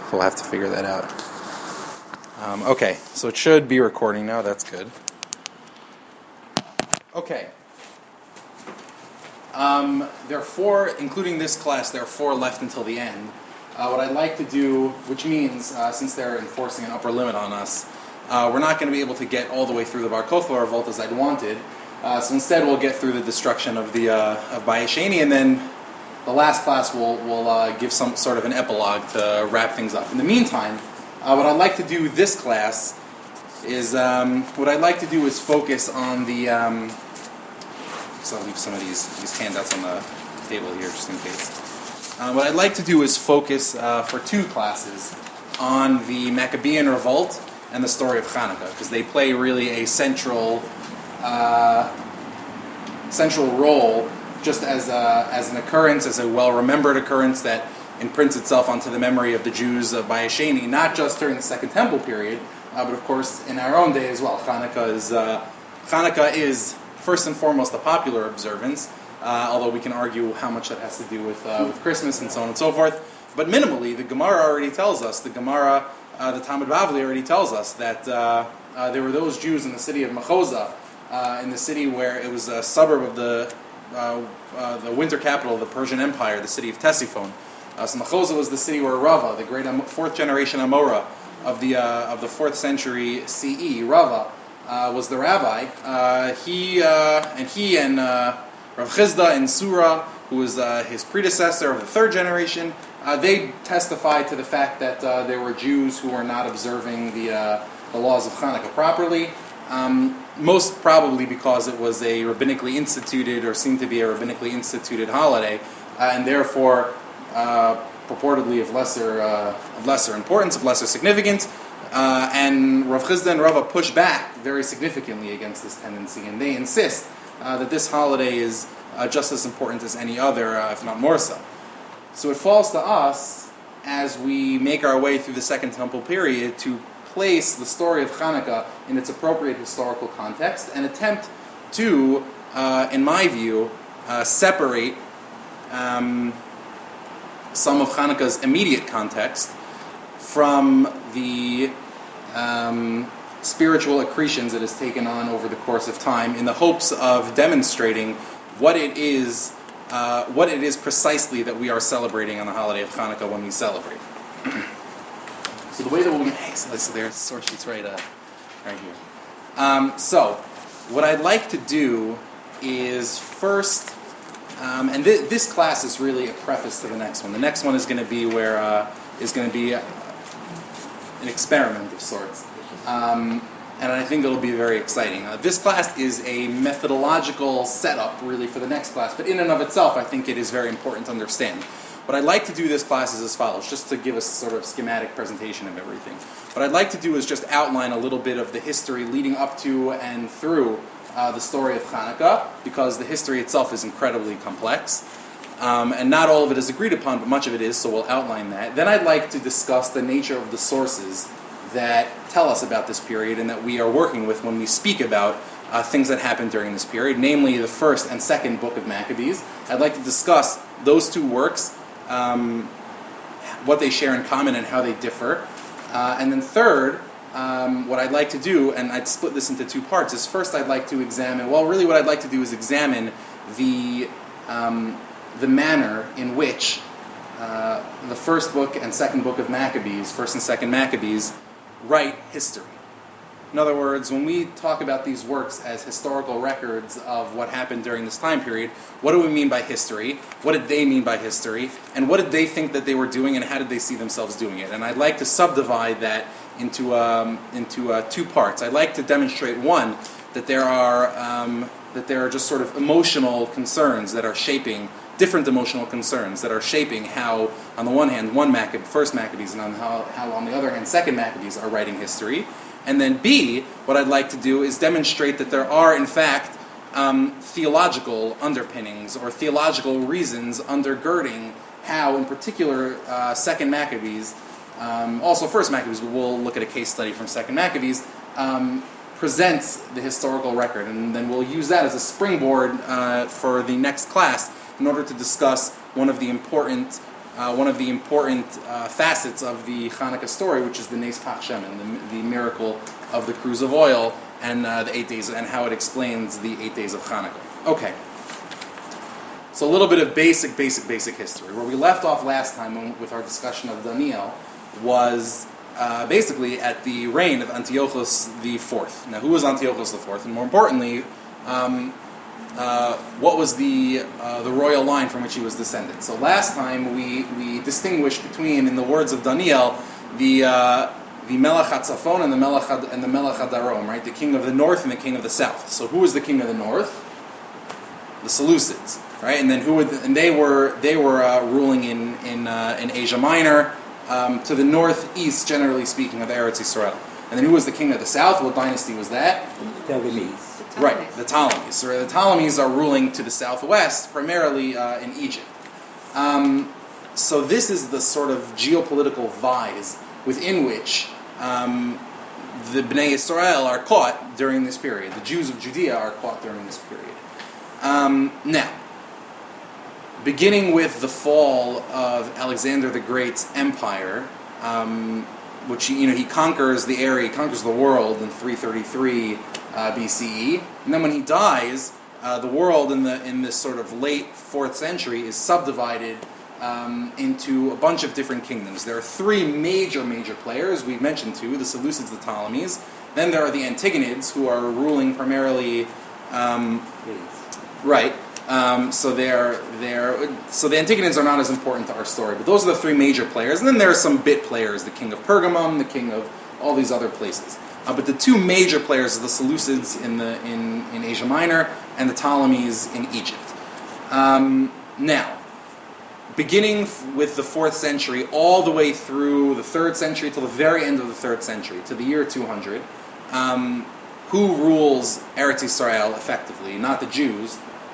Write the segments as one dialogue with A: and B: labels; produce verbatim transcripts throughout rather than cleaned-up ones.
A: we'll have to figure that out. Um, okay, so it should be recording now. That's good. Okay. Um, there are four, including this class, there are four left until the end. Uh, what I'd like to do, which means, uh, since they're enforcing an upper limit on us, uh, we're not going to be able to get all the way through the Bar Kokhba revolt as I'd wanted. Uh, so instead, we'll get through the destruction of the uh, of Bayesheni, and then the last class will will uh, give some sort of an epilogue to wrap things up. In the meantime, uh, what I'd like to do this class is um, what I'd like to do is focus on the. Um, so I'll leave some of these these handouts on the table here just in case. Uh, what I'd like to do is focus uh, for two classes on the Maccabean revolt and the story of Hanukkah, because they play really a central uh, central role, just as a, as an occurrence, as a well-remembered occurrence that imprints itself onto the memory of the Jews of Bayesheni, not just during the Second Temple period, uh, but of course in our own day as well. Hanukkah is uh, Hanukkah is first and foremost a popular observance. Uh, although we can argue how much that has to do with uh, with Christmas and so on and so forth. But minimally, the Gemara already tells us, the Gemara, uh, the Talmud Bavli already tells us that uh, uh, there were those Jews in the city of Machoza, uh, in the city where it was a suburb of the uh, uh, the winter capital of the Persian Empire, the city of Ctesiphon. Uh, so Machoza was the city where Rava, the great Am- fourth generation Amora of the uh, of the fourth century C E, Rava, uh, was the rabbi. Uh, he uh, and he and uh, Rav Chizda and Surah, who was uh, his predecessor of the third generation, uh, they testified to the fact that uh, there were Jews who were not observing the uh, the laws of Hanukkah properly, um, most probably because it was a rabbinically instituted, or seemed to be a rabbinically instituted holiday, uh, and therefore uh, purportedly of lesser uh, of lesser importance, of lesser significance. Uh, and Rav Chizda and Rava push back very significantly against this tendency, and they insist Uh, that this holiday is uh, just as important as any other, uh, if not more so. So it falls to us, as we make our way through the Second Temple period, to place the story of Hanukkah in its appropriate historical context and attempt to, uh, in my view, uh, separate um, some of Hanukkah's immediate context from the um, spiritual accretions it has taken on over the course of time, in the hopes of demonstrating what it is, uh, what it is precisely that we are celebrating on the holiday of Hanukkah when we celebrate. So the way that we'll be, hey, so, so there's source sheets right, uh, right here. Um, so what I'd like to do is first, um, and th- this class is really a preface to the next one. The next one is going to be where uh, is going to be uh, an experiment of sorts. Um, and I think it'll be very exciting. Uh, this class is a methodological setup, really, for the next class, but in and of itself, I think it is very important to understand. What I'd like to do this class is as follows, just to give a sort of schematic presentation of everything. What I'd like to do is just outline a little bit of the history leading up to and through uh, the story of Hanukkah, because the history itself is incredibly complex. Um, and not all of it is agreed upon, but much of it is, so we'll outline that. Then I'd like to discuss the nature of the sources that tell us about this period and that we are working with when we speak about uh, things that happened during this period, namely the first and second book of Maccabees. I'd like to discuss those two works, um, what they share in common and how they differ. Uh, and then third, um, what I'd like to do, and I'd split this into two parts, is first I'd like to examine, well, really what I'd like to do is examine the um, the manner in which uh, the first book and second book of Maccabees, first and second Maccabees, write history. In other words, when we talk about these works as historical records of what happened during this time period, what do we mean by history? What did they mean by history? And what did they think that they were doing, and how did they see themselves doing it? And I'd like to subdivide that into um, into uh, two parts. I'd like to demonstrate, one, that there are um, that there are just sort of emotional concerns that are shaping, different emotional concerns that are shaping how, on the one hand, one Maccabee, first Maccabees, and on how, how on the other hand, second Maccabees are writing history. And then B, what I'd like to do is demonstrate that there are, in fact, um, theological underpinnings or theological reasons undergirding how, in particular, uh, second Maccabees, um, also first Maccabees, but we'll look at a case study from second Maccabees, um, presents the historical record. And then we'll use that as a springboard uh, for the next class in order to discuss one of the important uh, one of the important uh, facets of the Hanukkah story, which is the Nes Pach Shemen, the, the miracle of the cruse of oil, and uh, the eight days, and how it explains the eight days of Hanukkah. Okay. So a little bit of basic, basic, basic history. Where we left off last time when, with our discussion of Daniel was uh, basically at the reign of Antiochus the Fourth. Now, who was Antiochus the Fourth? And more importantly, um, uh, what was the uh, the royal line from which he was descended? So last time we we distinguished between, in the words of Daniel, the uh, the Melech HaTzafon and the Melech Had, and the Melech HaDarom, right? The king of the north and the king of the south. So who was the king of the north? The Seleucids, right? And then who would? And they were they were uh, ruling in in uh, in Asia Minor, um, to the northeast, generally speaking, of Eretz Yisrael. And then who was the king of the south? What dynasty was that?
B: Ptolemies.
A: Right, the Ptolemies. So the Ptolemies are ruling to the southwest, primarily uh, in Egypt. Um, so this is the sort of geopolitical vise within which um, the Bnei Yisrael are caught during this period. The Jews of Judea are caught during this period. Um, now, beginning with the fall of Alexander the Great's empire, um, which you know he conquers the area, he conquers the world in three thirty-three uh, B C E, and then when he dies, uh, the world in the in this sort of late fourth century is subdivided um, into a bunch of different kingdoms. There are three major major players. We've mentioned two: the Seleucids, the Ptolemies. Then there are the Antigonids, who are ruling primarily. Um, Right. Um, so they're they're so the Antigonids are not as important to our story, but those are the three major players. And then there are some bit players: the king of Pergamum, the king of all these other places. Uh, but the two major players are the Seleucids in the in, in Asia Minor and the Ptolemies in Egypt. Um, now, beginning with the fourth century all the way through the third century till the very end of the third century, to the year two hundred, um, who rules Eretz Yisrael effectively? Not the Jews.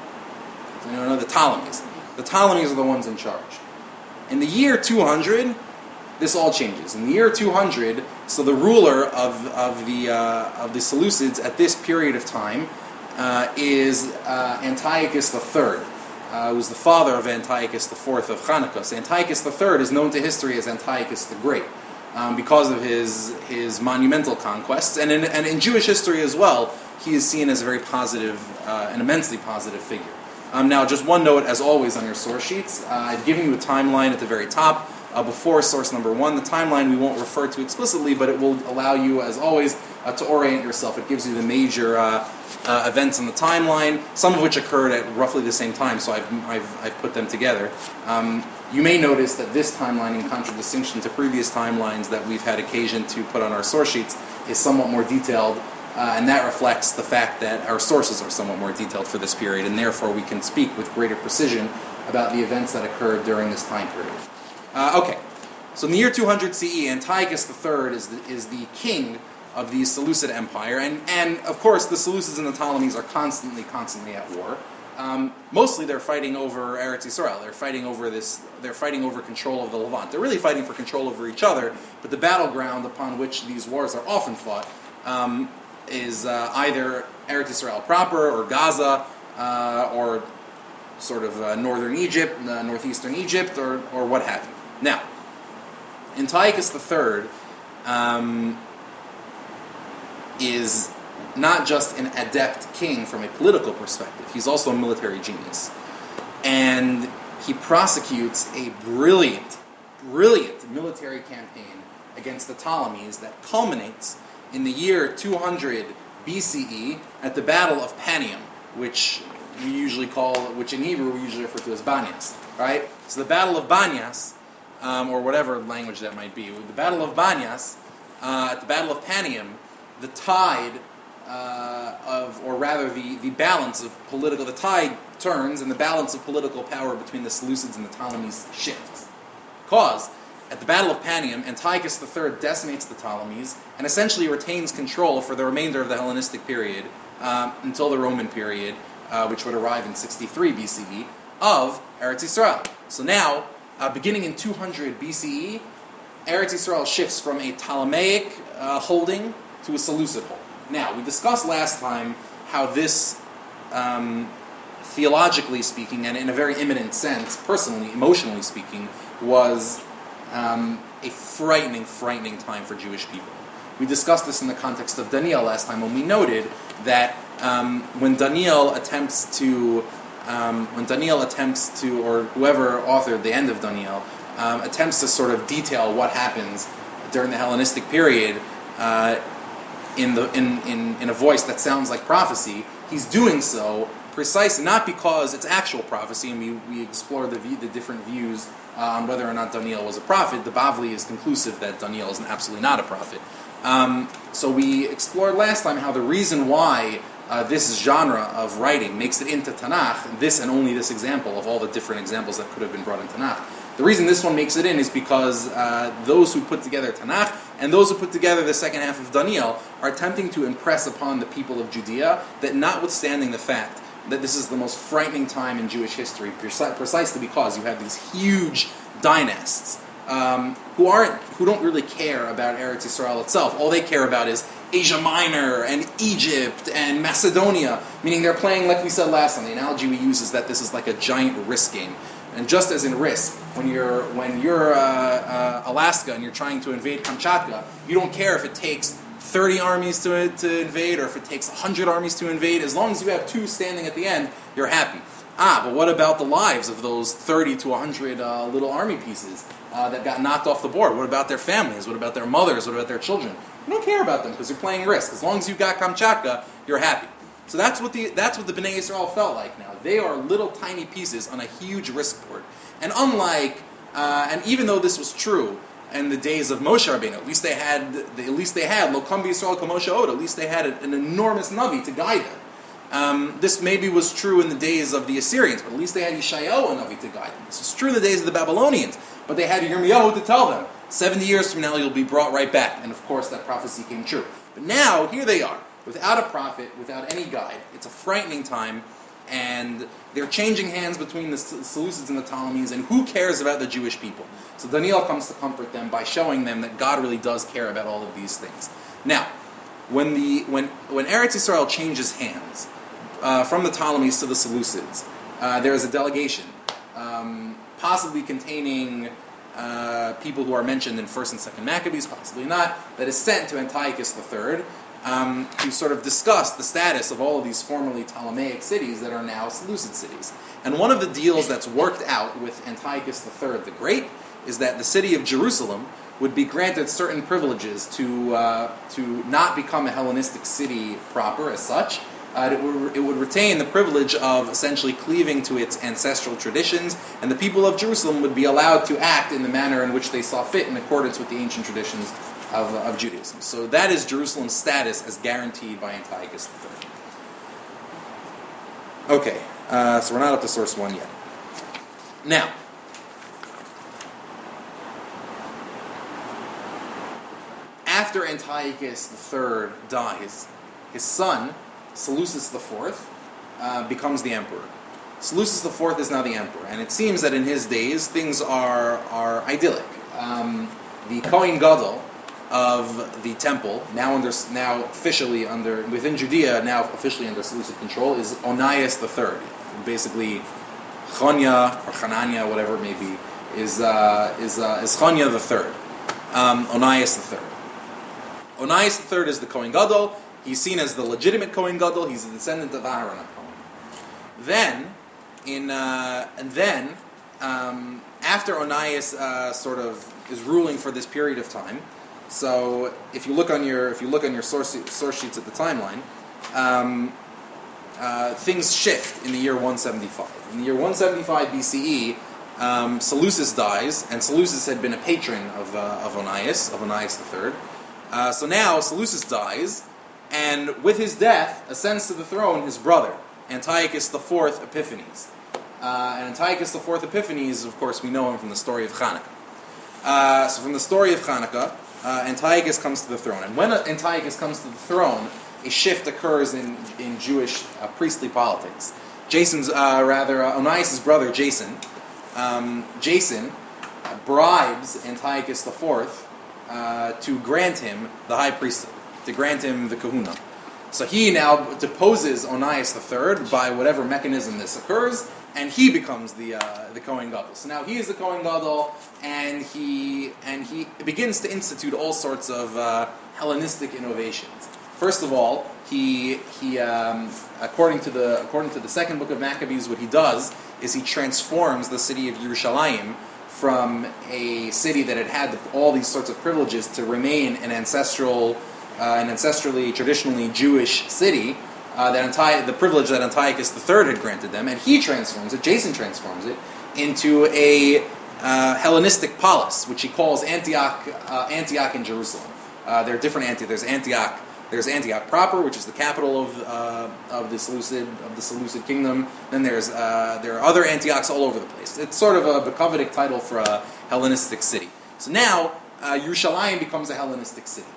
A: No, no, the Ptolemies. The Ptolemies are the ones in charge. In the year two hundred, this all changes. In the year two hundred, so the ruler of of the uh, of the Seleucids at this period of time uh, is uh, Antiochus the Third, uh, who's the father of Antiochus the Fourth of Hanukkah. So Antiochus the Third is known to history as Antiochus the Great. Um, because of his his monumental conquests, and in, and in Jewish history as well, he is seen as a very positive, uh, an immensely positive figure. Um, now, just one note, as always, on your source sheets, uh, I've given you a timeline at the very top uh, before source number one. The timeline we won't refer to explicitly, but it will allow you, as always, uh, to orient yourself. It gives you the major uh, uh, events in the timeline, some of which occurred at roughly the same time, so I've I've, I've put them together. Um, You may notice that this timeline, in contradistinction to previous timelines that we've had occasion to put on our source sheets, is somewhat more detailed, uh, and that reflects the fact that our sources are somewhat more detailed for this period, and therefore we can speak with greater precision about the events that occurred during this time period. Uh, okay, so in the year two hundred C E, Antiochus the Third is the, is the king of the Seleucid Empire, and, and of course the Seleucids and the Ptolemies are constantly, constantly at war. Um, mostly they're fighting over Eretz Yisrael. They're fighting over this. They're fighting over control of the Levant. They're really fighting for control over each other. But the battleground upon which these wars are often fought um, is uh, either Eretz Yisrael proper, or Gaza, uh, or sort of uh, northern Egypt, uh, northeastern Egypt, or or what have you. Now, Antiochus the Third um, is not just an adept king from a political perspective, he's also a military genius. And he prosecutes a brilliant, brilliant military campaign against the Ptolemies that culminates in the year two hundred B C E at the Battle of Panium, which we usually call, which in Hebrew we usually refer to as Banyas, right? So the Battle of Banyas, um, or whatever language that might be, the Battle of Banyas, uh, at the Battle of Panium, the tide Uh, of, or rather, the, the balance of political, the tide turns, and the balance of political power between the Seleucids and the Ptolemies shifts. Because at the Battle of Panium, Antiochus the Third decimates the Ptolemies and essentially retains control for the remainder of the Hellenistic period um, until the Roman period, uh, which would arrive in sixty-three B C E, of Eretz Yisrael. So now, uh, beginning in two hundred B C E, Eretz Yisrael shifts from a Ptolemaic uh, holding to a Seleucid holding. Now, we discussed last time how this um, theologically speaking, and in a very imminent sense, personally, emotionally speaking, was um, a frightening, frightening time for Jewish people. We discussed this in the context of Daniel last time when we noted that um, when Daniel attempts to, um, when Daniel attempts to, or whoever authored the end of Daniel, um, attempts to sort of detail what happens during the Hellenistic period uh, in the in, in, in a voice that sounds like prophecy, he's doing so precisely not because it's actual prophecy, and we, we explore the view, the different views uh, on whether or not Daniel was a prophet. The Bavli is conclusive that Daniel is absolutely not a prophet. Um, so we explored last time how the reason why uh, this genre of writing makes it into Tanakh, this and only this example of all the different examples that could have been brought in Tanakh, the reason this one makes it in is because uh, those who put together Tanakh and those who put together the second half of Daniel are attempting to impress upon the people of Judea that notwithstanding the fact that this is the most frightening time in Jewish history, preci- precisely because you have these huge dynasts um, who aren't, who don't really care about Eretz Yisrael itself. All they care about is Asia Minor and Egypt and Macedonia, meaning they're playing, like we said last time, the analogy we use is that this is like a giant risk game. And just as in Risk, when you're when you're uh, uh, Alaska and you're trying to invade Kamchatka, you don't care if it takes thirty armies to to invade or if it takes one hundred armies to invade. As long as you have two standing at the end, you're happy. Ah, but what about the lives of those thirty to one hundred uh, little army pieces uh, that got knocked off the board? What about their families? What about their mothers? What about their children? You don't care about them because you're playing Risk. As long as you've got Kamchatka, you're happy. So that's what the that's what the Bnei Yisrael felt like now. They are little tiny pieces on a huge risk board. And unlike, uh, and even though this was true in the days of Moshe Rabbeinu, at least they had, at least they had Lo Kam B'Yisrael Ka Moshe Od. At least they had an enormous Navi to guide them. Um, this maybe was true in the days of the Assyrians, but at least they had Yeshayahu, a Navi, to guide them. This was true in the days of the Babylonians, but they had Yirmiyahu to tell them, seventy years from now you'll be brought right back. And of course that prophecy came true. But now, here they are, without a prophet, without any guide. It's a frightening time, and they're changing hands between the Seleucids and the Ptolemies, and who cares about the Jewish people? So Daniel comes to comfort them by showing them that God really does care about all of these things. Now, when the when when Eretz Yisrael changes hands uh, from the Ptolemies to the Seleucids, uh, there is a delegation, um, possibly containing uh, people who are mentioned in First and Second Maccabees, possibly not, that is sent to Antiochus the Third. Um, to sort of discuss the status of all of these formerly Ptolemaic cities that are now Seleucid cities. And one of the deals that's worked out with Antiochus the Third the Great is that the city of Jerusalem would be granted certain privileges to uh, to not become a Hellenistic city proper as such. Uh, it, would, it would retain the privilege of essentially cleaving to its ancestral traditions, and the people of Jerusalem would be allowed to act in the manner in which they saw fit in accordance with the ancient traditions Of, of Judaism. So that is Jerusalem's status as guaranteed by Antiochus the Third. Okay, uh, so we're not up to source one yet. Now, after Antiochus the Third dies, his son, Seleucus the Fourth, uh, becomes the emperor. Seleucus the Fourth is now the emperor, and it seems that in his days things are are idyllic. Um, the Kohen Gadol of the temple, now under, now officially under, within Judea, now officially under Seleucid control, is Onias the Third. Basically, Chonya or Hanania, whatever it may be, is uh, is uh, is Chonya the Third. Um, Onias the Third. Onias the Third is the Kohen Gadol. He's seen as the legitimate Kohen Gadol. He's a descendant of Aaron Cohen. Then, in uh, and then um, after Onias uh, sort of is ruling for this period of time. So if you look on your if you look on your source source sheets at the timeline, um, uh, things shift in the year one seventy-five. In the year one seventy-five B C E, um, Seleucus dies, and Seleucus had been a patron of uh, of Onias, of Onias the Third. Uh, so now Seleucus dies, and with his death ascends to the throne his brother, Antiochus the Fourth Epiphanes. Uh, and Antiochus the Fourth Epiphanes, of course, we know him from the story of Hanukkah. Uh, so from the story of Hanukkah, uh, Antiochus comes to the throne. And when Antiochus comes to the throne, a shift occurs in, in Jewish uh, priestly politics. Jason's, uh, rather, uh, Onias' brother, Jason, um, Jason uh, bribes Antiochus the Fourth uh, to grant him the high priesthood, to grant him the kahuna. So he now deposes Onias the third by whatever mechanism this occurs, and he becomes the uh, the Kohen Gadol. So now he is the Kohen Gadol, and he and he begins to institute all sorts of uh, Hellenistic innovations. First of all, he he um, according to the according to the second book of Maccabees, what he does is he transforms the city of Yerushalayim from a city that had had all these sorts of privileges to remain an ancestral, uh, an ancestrally, traditionally Jewish city. Uh, that Anti- the privilege that Antiochus the third had granted them, and he transforms it, Jason transforms it, into a uh, Hellenistic polis, which he calls Antioch, uh, Antioch in Jerusalem. Uh, there are different Antioch. There's Antioch. There's Antioch proper, which is the capital of uh, of the Seleucid of the Seleucid kingdom. Then there's uh, there are other Antiochs all over the place. It's sort of a Bakovitic title for a Hellenistic city. So now uh, Yerushalayim becomes a Hellenistic city.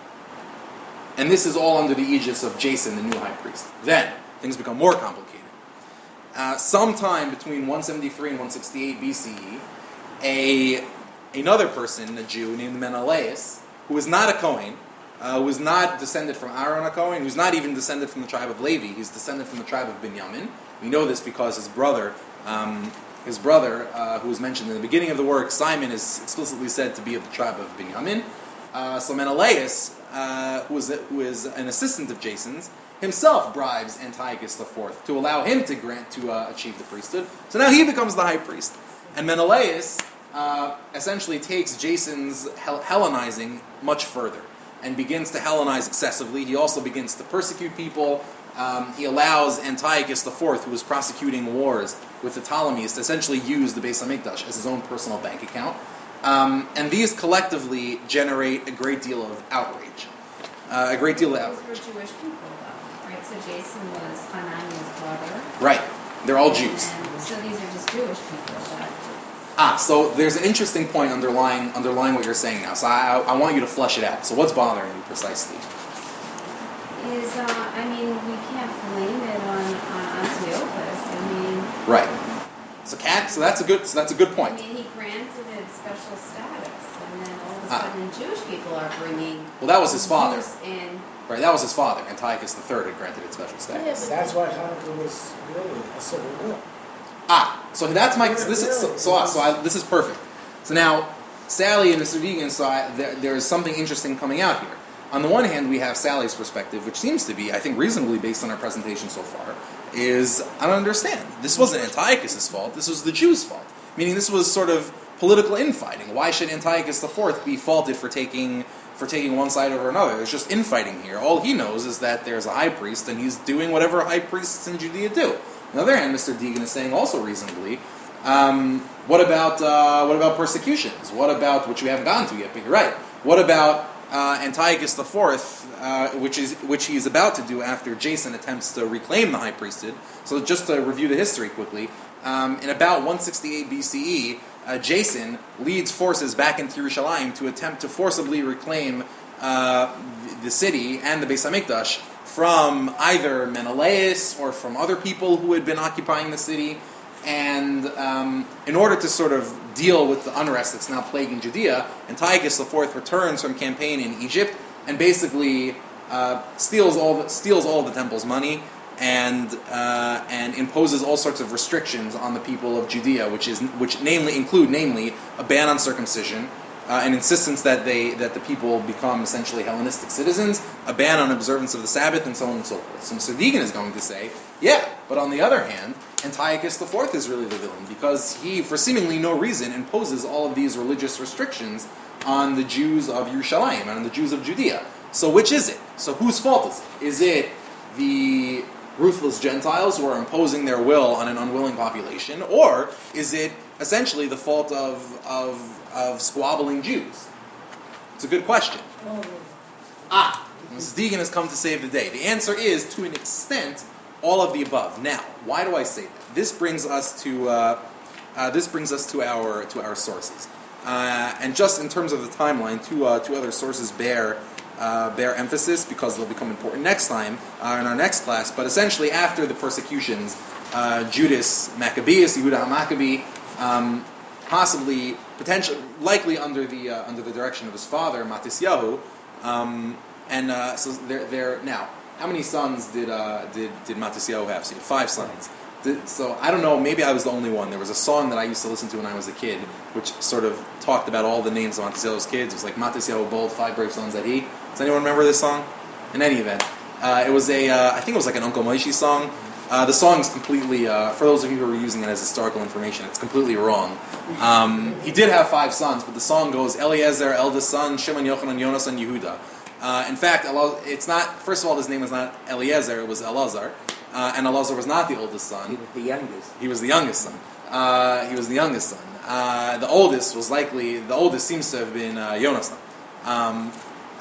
A: And this is all under the aegis of Jason, the new high priest. Then, things become more complicated. Uh, sometime between one seventy-three and one sixty-eight B C E, a, another person, a Jew named Menelaus, who was not a Kohen, uh, who was not descended from Aaron a Kohen, who's not even descended from the tribe of Levi, he's descended from the tribe of Binyamin. We know this because his brother, um, his brother, uh, who was mentioned in the beginning of the work, Simon, is explicitly said to be of the tribe of Binyamin. Uh, so Menelaus, uh, who, is a, who is an assistant of Jason's, himself bribes Antiochus the fourth to allow him to grant to uh, achieve the priesthood. So now he becomes the high priest. And Menelaus uh, essentially takes Jason's Hel- Hellenizing much further and begins to Hellenize excessively. He also begins to persecute people. Um, he allows Antiochus the fourth, who was prosecuting wars with the Ptolemies, to essentially use the Beis Hamikdash as his own personal bank account. Um, and these collectively generate a great deal of outrage. Uh, a great deal of outrage.
B: Those were Jewish people, though, right? So Jason was Hananiah's brother.
A: Right. They're all Jews.
B: And so these are just Jewish people that...
A: Ah, so there's an interesting point underlying underlying what you're saying now. So I, I want you to flesh it out. So what's bothering you precisely?
B: Is, uh, I mean, we can't blame it on, on Antiochus. I mean...
A: Right. So cat. So that's a good. So that's a good point.
B: I mean, he granted it special status, and then all of a
A: Ah.
B: sudden Jewish people are bringing...
A: Well, that was his father.
B: Jews in.
A: Right. That was his father. Antiochus the third had granted it special status.
B: Yeah,
C: That's why Hanukkah was really a civil war.
A: Ah, so that's my. So this is so. So, so I, this is perfect. So now, Sally and Mister Deegan. So I, there, there is something interesting coming out here. On the one hand, we have Sally's perspective, which seems to be, I think, reasonably based on our presentation so far. Is I don't understand. This wasn't Antiochus' fault. This was the Jews' fault. Meaning, this was sort of political infighting. Why should Antiochus the fourth be faulted for taking for taking one side over another? There's just infighting here. All he knows is that there's a high priest, and he's doing whatever high priests in Judea do. On the other hand, Mister Deegan is saying also reasonably, um, what about uh, what about persecutions? What about, which we haven't gotten to yet, but you're right. What about uh, Antiochus the fourth, uh, which is which he's about to do after Jason attempts to reclaim the high priesthood? So just to review the history quickly, um, in about one sixty-eight B C E, uh, Jason leads forces back into Yerushalayim to attempt to forcibly reclaim uh, the city and the Beis Hamikdash from either Menelaus or from other people who had been occupying the city. And um, in order to sort of deal with the unrest that's now plaguing Judea, Antiochus the fourth returns from campaign in Egypt and basically uh, steals all the, steals all of the temple's money and uh, and imposes all sorts of restrictions on the people of Judea, which is which namely include namely a ban on circumcision, uh, an insistence that they that the people become essentially Hellenistic citizens, a ban on observance of the Sabbath, and so on and so forth. So Mister Deegan is going to say, yeah, but on the other hand, Antiochus the fourth is really the villain because he, for seemingly no reason, imposes all of these religious restrictions on the Jews of Yerushalayim and on the Jews of Judea. So which is it? So whose fault is it? Is it the ruthless Gentiles who are imposing their will on an unwilling population, or is it essentially the fault of of, of squabbling Jews? It's a good question. Ah, Missus Deegan has come to save the day. The answer is, to an extent, all of the above. Now, why do I say that? This brings us to uh, uh, this brings us to our to our sources, uh, and just in terms of the timeline, two uh, two other sources bear. Uh, bear emphasis because they'll become important next time uh, in our next class. But essentially, after the persecutions, uh, Judas Maccabeus, Yehuda HaMaccabee, um, possibly, potentially, likely under the uh, under the direction of his father Matisyahu, um, and uh, so they're, they're now how many sons did uh, did did Matisyahu have? So he had five sons. Did, so I don't know. Maybe I was the only one. There was a song that I used to listen to when I was a kid, which sort of talked about all the names of Matisyahu's kids. It was like Matisyahu bold, five brave sons that he. Does anyone remember this song? In any event, uh, it was a. Uh, I think it was like an Uncle Moishi song. Uh, the song is completely. Uh, for those of you who are using it as historical information, it's completely wrong. Um, he did have five sons, but the song goes Eliezer, eldest son, Shimon, Yochanan, Jonas, and Yehuda. Uh, in fact, it's not. First of all, his name was not Eliezer; it was Elazar, uh, and Elazar was not the oldest son.
D: He was the youngest.
A: He was the youngest son. Uh, he was the youngest son. Uh, the oldest was likely. The oldest seems to have been uh, Jonathan, um,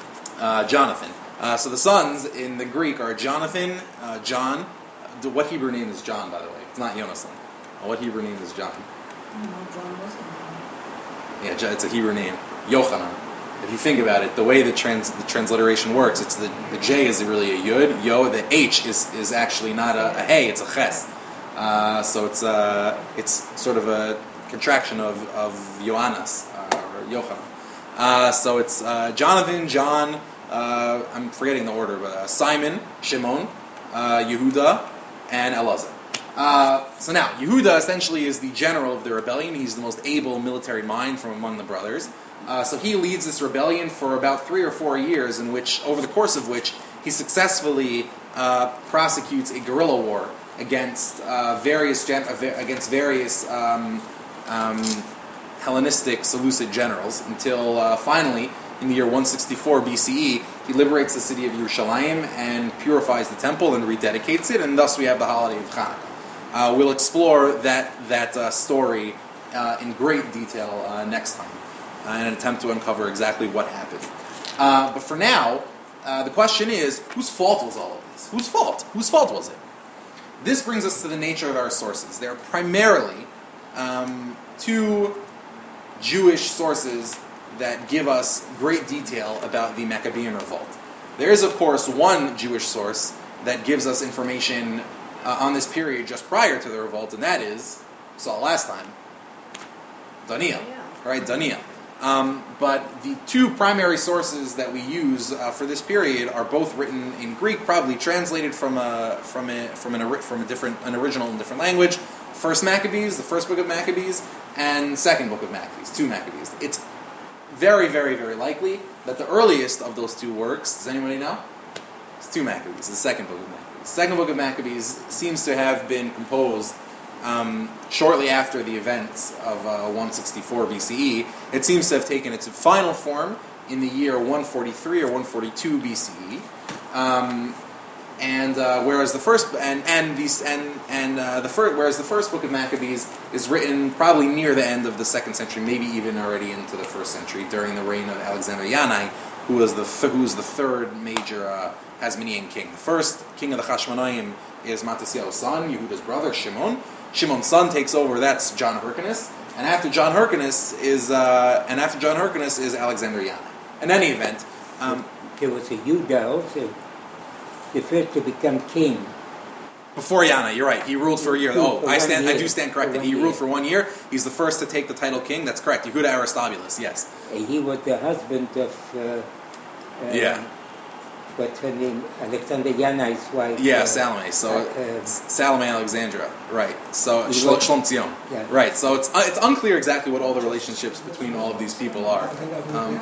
A: uh, Jonathan. Uh, so the sons in the Greek are Jonathan, uh, John. Uh, what Hebrew name is John, by the way? It's not Jonathan. Uh, what Hebrew name is John?
C: No, John wasn't.
A: Yeah, Jo- it's a Hebrew name. Yochanan. If you think about it, the way the trans the transliteration works, it's the, the J is really a yud, yo. The H is, is actually not a, a hey, it's a ches. Uh, so it's uh, it's sort of a contraction of of Yoannas uh, or Yochanan. Uh, so it's uh, Jonathan, John. Uh, I'm forgetting the order, but uh, Simon, Shimon, uh, Yehuda, and Elazar. Uh, so now, Yehuda essentially is the general of the rebellion. He's the most able military mind from among the brothers. Uh, so he leads this rebellion for about three or four years, in which, over the course of which, he successfully uh, prosecutes a guerrilla war against uh, various gen- against various um, um, Hellenistic Seleucid generals, until uh, finally, in the year one sixty-four B C E, he liberates the city of Yerushalayim and purifies the temple and rededicates it, and thus we have the holiday of Hanukkah. Uh, we'll explore that that uh, story uh, in great detail uh, next time, uh, in an attempt to uncover exactly what happened. Uh, but for now, uh, the question is, whose fault was all of this? Whose fault? Whose fault was it? This brings us to the nature of our sources. They're primarily um, two Jewish sources that give us great detail about the Maccabean revolt. There is, of course, one Jewish source that gives us information uh, on this period just prior to the revolt, and that is, we saw last time, Daniel, right? Daniel. Um, but the two primary sources that we use uh, for this period are both written in Greek, probably translated from a from a from an from a different an original in different language. First Maccabees, the first book of Maccabees, and second book of Maccabees, two Maccabees. It's very, very, very likely that the earliest of those two works, does anybody know? It's two Maccabees, the second book of Maccabees. The second book of Maccabees seems to have been composed um, shortly after the events of uh, one sixty-four B C E. It seems to have taken its final form in the year one forty-three or one forty-two B C E. Um, And uh, whereas the first and and these and and uh, the first whereas the first book of Maccabees is written probably near the end of the second century, maybe even already into the first century during the reign of Alexander Yanai, who was the who was the third major uh, Hasmonean king. The first king of the Hashmonaim is Matisyahu's son, Yehuda's brother Shimon. Shimon's son takes over. That's John Hyrcanus, and after John Hyrcanus is uh, and after John Hyrcanus is Alexander Yanai. In any event, um,
D: there was a Yehuda also. The first to become king.
A: Before Yana, you're right. He ruled for a year. Oh, I stand. I do stand corrected. He ruled for one year. He's the first to take the title king. That's correct. Yehuda Aristobulus. Yes.
D: He was the husband of. Uh, uh,
A: yeah.
D: What's her name? Alexander Yanai's wife.
A: Yeah,
D: uh,
A: Salome. So
D: uh, uh,
A: Salome Alexandra. Right. So
D: He
A: Shlom
D: was-
A: Shlom Tzion.
D: Yeah.
A: Right. So it's uh, it's unclear exactly what all the relationships between all of these people are. Um,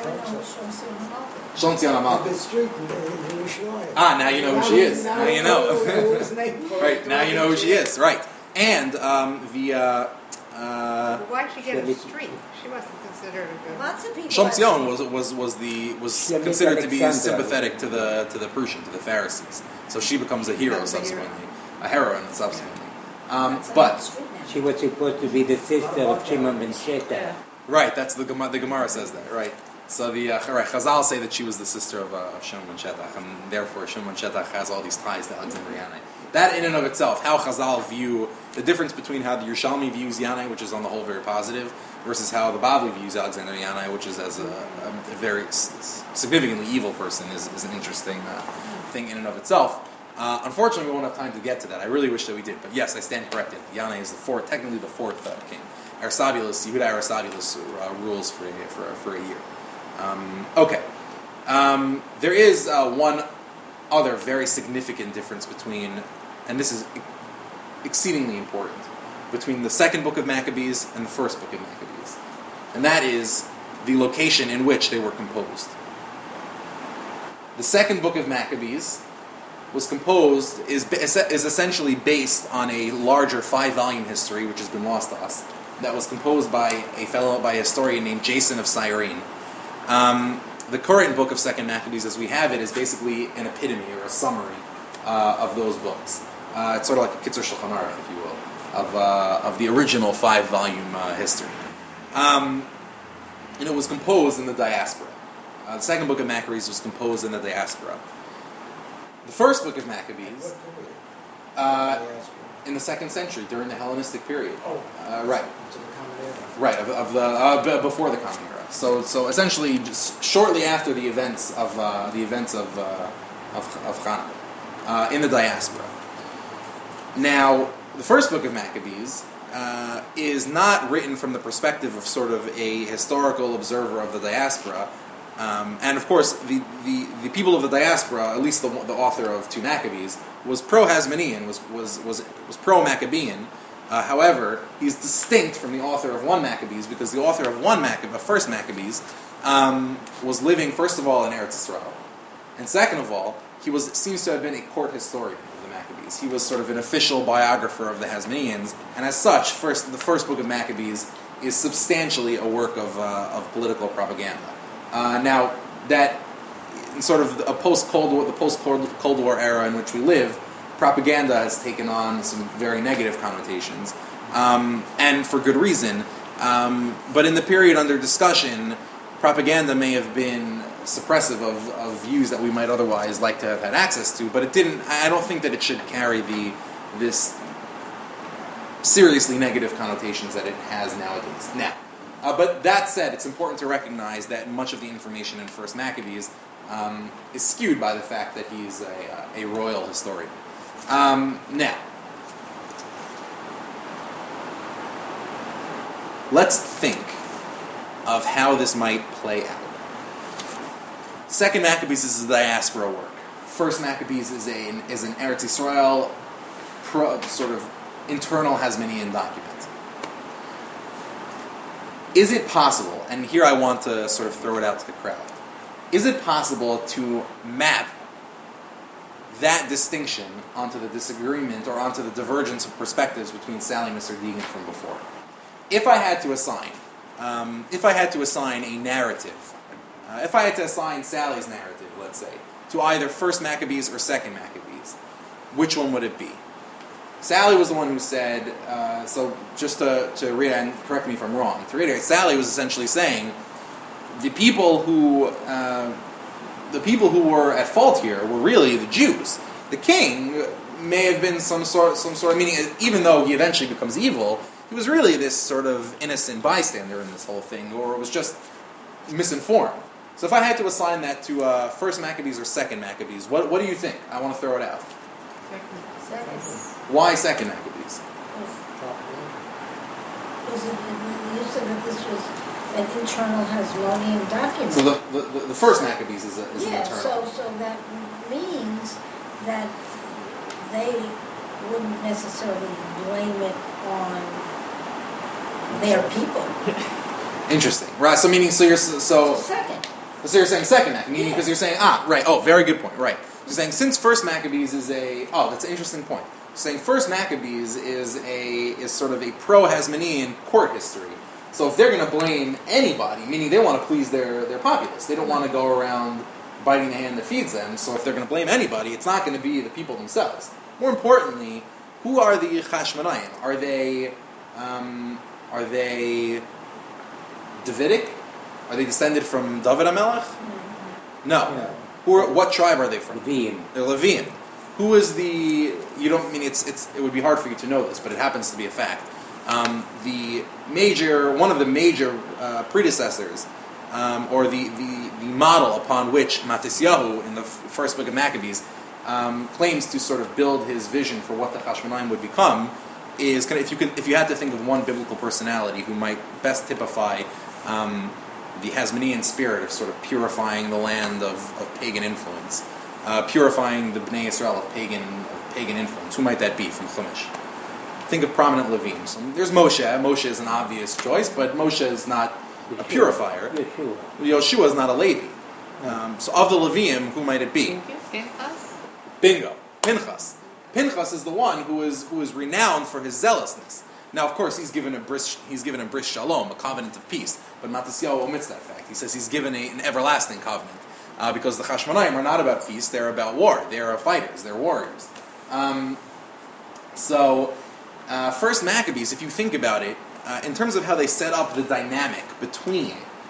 A: Shlom Tzion
C: On
A: Amalek.
C: the street in, in Yerushalayim.
A: Ah, now you know who she is. Now you know.
C: his name for
A: Right.
C: it.
A: Now you know who she is. Right. And um, the. Uh, uh,
E: Why'd she get a
D: Shemit-
E: street? She wasn't considered a good.
F: Lots of people.
A: Shlom
F: have-
A: Tzion was was was the was
D: Shemit
A: considered to be
D: Alexandra.
A: sympathetic to the to the Prussian, to the Pharisees. So she becomes a hero
E: Becomes a hero.
A: subsequently, a heroine subsequently. Um,
F: That's on the
A: but
F: street now.
D: She was supposed to be the sister of Shimon ben Sheta.
A: right, that's the Gemara, the Gemara says that, right? So the uh, right, Chazal say that she was the sister of, uh, of Shimon ben Shetach, and therefore Shimon ben Shetach has all these ties to Alexander Yanai. That in and of itself, how Chazal view the difference between how the Yerushalmi views Yanai, which is on the whole very positive, versus how the Bavli views Alexander Yanai, which is as a, a, a very s- significantly evil person, is, is an interesting uh, thing in and of itself. Uh, unfortunately, we won't have time to get to that. I really wish that we did, but yes, I stand corrected. Yanai is the fourth, technically the fourth uh, king. Aristobulus, Yehuda Aristobulus, uh, rules for a, for, for a year. Um, okay. Um, there is uh, one other very significant difference between, and this is exceedingly important, between the second book of Maccabees and the first book of Maccabees. And that is the location in which they were composed. The second book of Maccabees was composed, is, is essentially based on a larger five-volume history, which has been lost to us, that was composed by a fellow, by a historian named Jason of Cyrene. Um, the current book of Second Maccabees, as we have it, is basically an epitome or a summary uh, of those books. Uh, it's sort of like a Kitzur Shulchan Aruch, if you will, of uh, of the original five-volume uh, history. Um, and it was composed in the diaspora. Uh, the second book of Maccabees was composed in the diaspora. The first book of Maccabees,
C: What period?
A: uh,
C: Diaspora.
A: in the second century, during the Hellenistic period.
C: Oh.
A: Uh, right.
C: To the Common Era.
A: Right, of, of the uh, b- before the Common Era. So, so essentially, just shortly after the events of uh, the events of uh, of, of Hanukkah, uh, in the diaspora. Now, the first book of Maccabees uh, is not written from the perspective of sort of a historical observer of the diaspora, um, and of course, the, the, the people of the diaspora, at least the, the author of two Maccabees, was pro-Hasmonean, was was was was pro-Maccabean. Uh, however, he's distinct from the author of one Maccabees because the author of one Maccabee, first Maccabees, um, was living first of all in Eretz Yisrael, and second of all, he was seems to have been a court historian of the Maccabees. He was sort of an official biographer of the Hasmoneans, and as such, first the first book of Maccabees is substantially a work of uh, of political propaganda. Uh, now that in sort of a post Cold War, the post Cold War era in which we live, propaganda has taken on some very negative connotations, um, and for good reason. Um, but in the period under discussion, propaganda may have been suppressive of, of views that we might otherwise like to have had access to, but it didn't. I don't think that it should carry the this seriously negative connotations that it has nowadays. Now, uh, but that said, it's important to recognize that much of the information in First Maccabees um, is skewed by the fact that he's a, a royal historian. Um, now, let's think of how this might play out. Second Maccabees is a diaspora work. First Maccabees is a is an Eretz Yisrael pro, sort of internal Hasmonean document. Is it possible, and here I want to sort of throw it out to the crowd, is it possible to map that distinction onto the disagreement or onto the divergence of perspectives between Sally and Mister Deegan from before? If I had to assign, um, if I had to assign a narrative, uh, if I had to assign Sally's narrative, let's say, to either First Maccabees or Second Maccabees, which one would it be? Sally was the one who said, uh, so just to, to read, and correct me if I'm wrong, to reiterate, Sally was essentially saying the people who uh, the people who were at fault here were really the Jews. The king may have been some sort, some sort of meaning, even though he eventually becomes evil, he was really this sort of innocent bystander in this whole thing, or was just misinformed. So if I had to assign that to uh, First Maccabees or Second Maccabees, what what do you think? I want to throw it out.
C: Second.
A: Why Second Maccabees?
F: Was it, you said that this was an internal Hasmonean document.
A: So the, the, the First Maccabees is, a, is
F: yeah,
A: an internal.
F: so so that means that they wouldn't necessarily blame it on their people.
A: Interesting, right? So meaning, so you're so
F: Second.
A: so you're saying Second Maccabees, meaning
F: Yeah.
A: because you're saying ah right. Oh, very good point. Right. You're saying since First Maccabees is a oh that's an interesting point. You're saying First Maccabees is a is sort of a pro-Hasmonean court history. So if they're going to blame anybody, meaning they want to please their, their populace, they don't want to go around biting the hand that feeds them. So if they're going to blame anybody, it's not going to be the people themselves. More importantly, who are the Hashmonaim? Are they um, are they Davidic? Are they descended from David HaMelech? No.
D: No.
A: Who are, what tribe are they from?
D: Levian.
A: They're Levian. Who is the? You don't I mean it's it's. It would be hard for you to know this, but it happens to be a fact. Um, the major, one of the major uh, predecessors, um, or the, the, the model upon which Matisyahu in the f- first book of Maccabees um, claims to sort of build his vision for what the Hashmonaim would become, is kind of, if you could, if you had to think of one biblical personality who might best typify um, the Hasmonean spirit of sort of purifying the land of, of pagan influence, uh, purifying the Bnei Israel of pagan of pagan influence. Who might that be from Chumash? Think of prominent Levim. So there's Moshe. Moshe is an obvious choice, but Moshe is not a purifier.
D: Yeshua.
A: Yoshua is not a Levi. Um, so of the Levim, who might it be?
E: Pinchas?
A: Bingo. Pinchas. Pinchas is the one who is who is renowned for his zealousness. Now, of course, he's given a bris he's given a bris shalom, a covenant of peace. But Matisyahu omits that fact. He says he's given a, an everlasting covenant uh, because the Chashmonaim are not about peace; they're about war. They are fighters. They're warriors. Um, so, uh, first Maccabees, if you think about it, uh, in terms of how they set up the dynamic between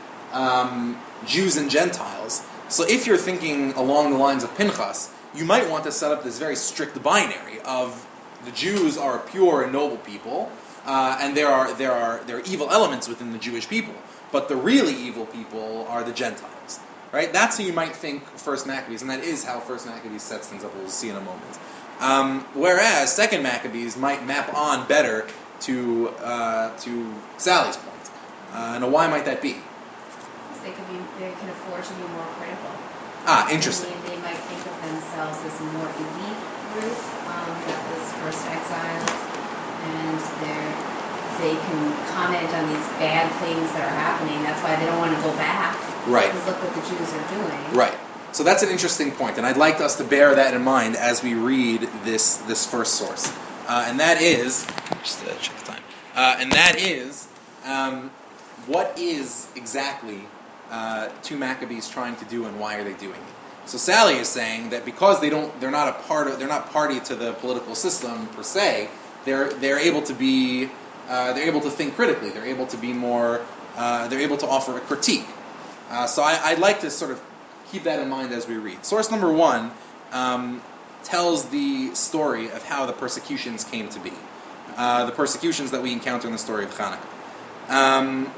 A: um, Jews and Gentiles. So, if you're thinking along the lines of Pinchas, you might want to set up this very strict binary of the Jews are a pure and noble people, uh, and there are there are there are evil elements within the Jewish people, but the really evil people are the Gentiles, right? That's how you might think First Maccabees, and that is how First Maccabees sets things up. We'll see in a moment. Um, whereas Second Maccabees might map on better to uh, to Sally's point. Uh, now, why might that be?
B: Because they could be, they can afford to be more critical.
A: Ah, interesting.
B: I mean, they might think of themselves as a more elite group um, that was first exiled, and they're, they can comment on these bad things that are happening. That's why they don't want to go back.
A: Right.
B: Because look what the Jews are doing.
A: Right. So that's an interesting point, and I'd like us to bear that in mind as we read this this first source, uh, and that is just uh, check the time, uh, and that is um, what is exactly uh, two Maccabees trying to do, and why are they doing it? So Sally is saying that because they don't, they're not a part of, they're not party to the political system per se. They're they're able to be, uh, they're able to think critically. They're able to be more, uh, they're able to offer a critique. Uh, so I, I'd like to sort of keep that in mind as we read. Source number one um, tells the story of how the persecutions came to be. Uh, the persecutions that we encounter in the story of Hanukkah. Um,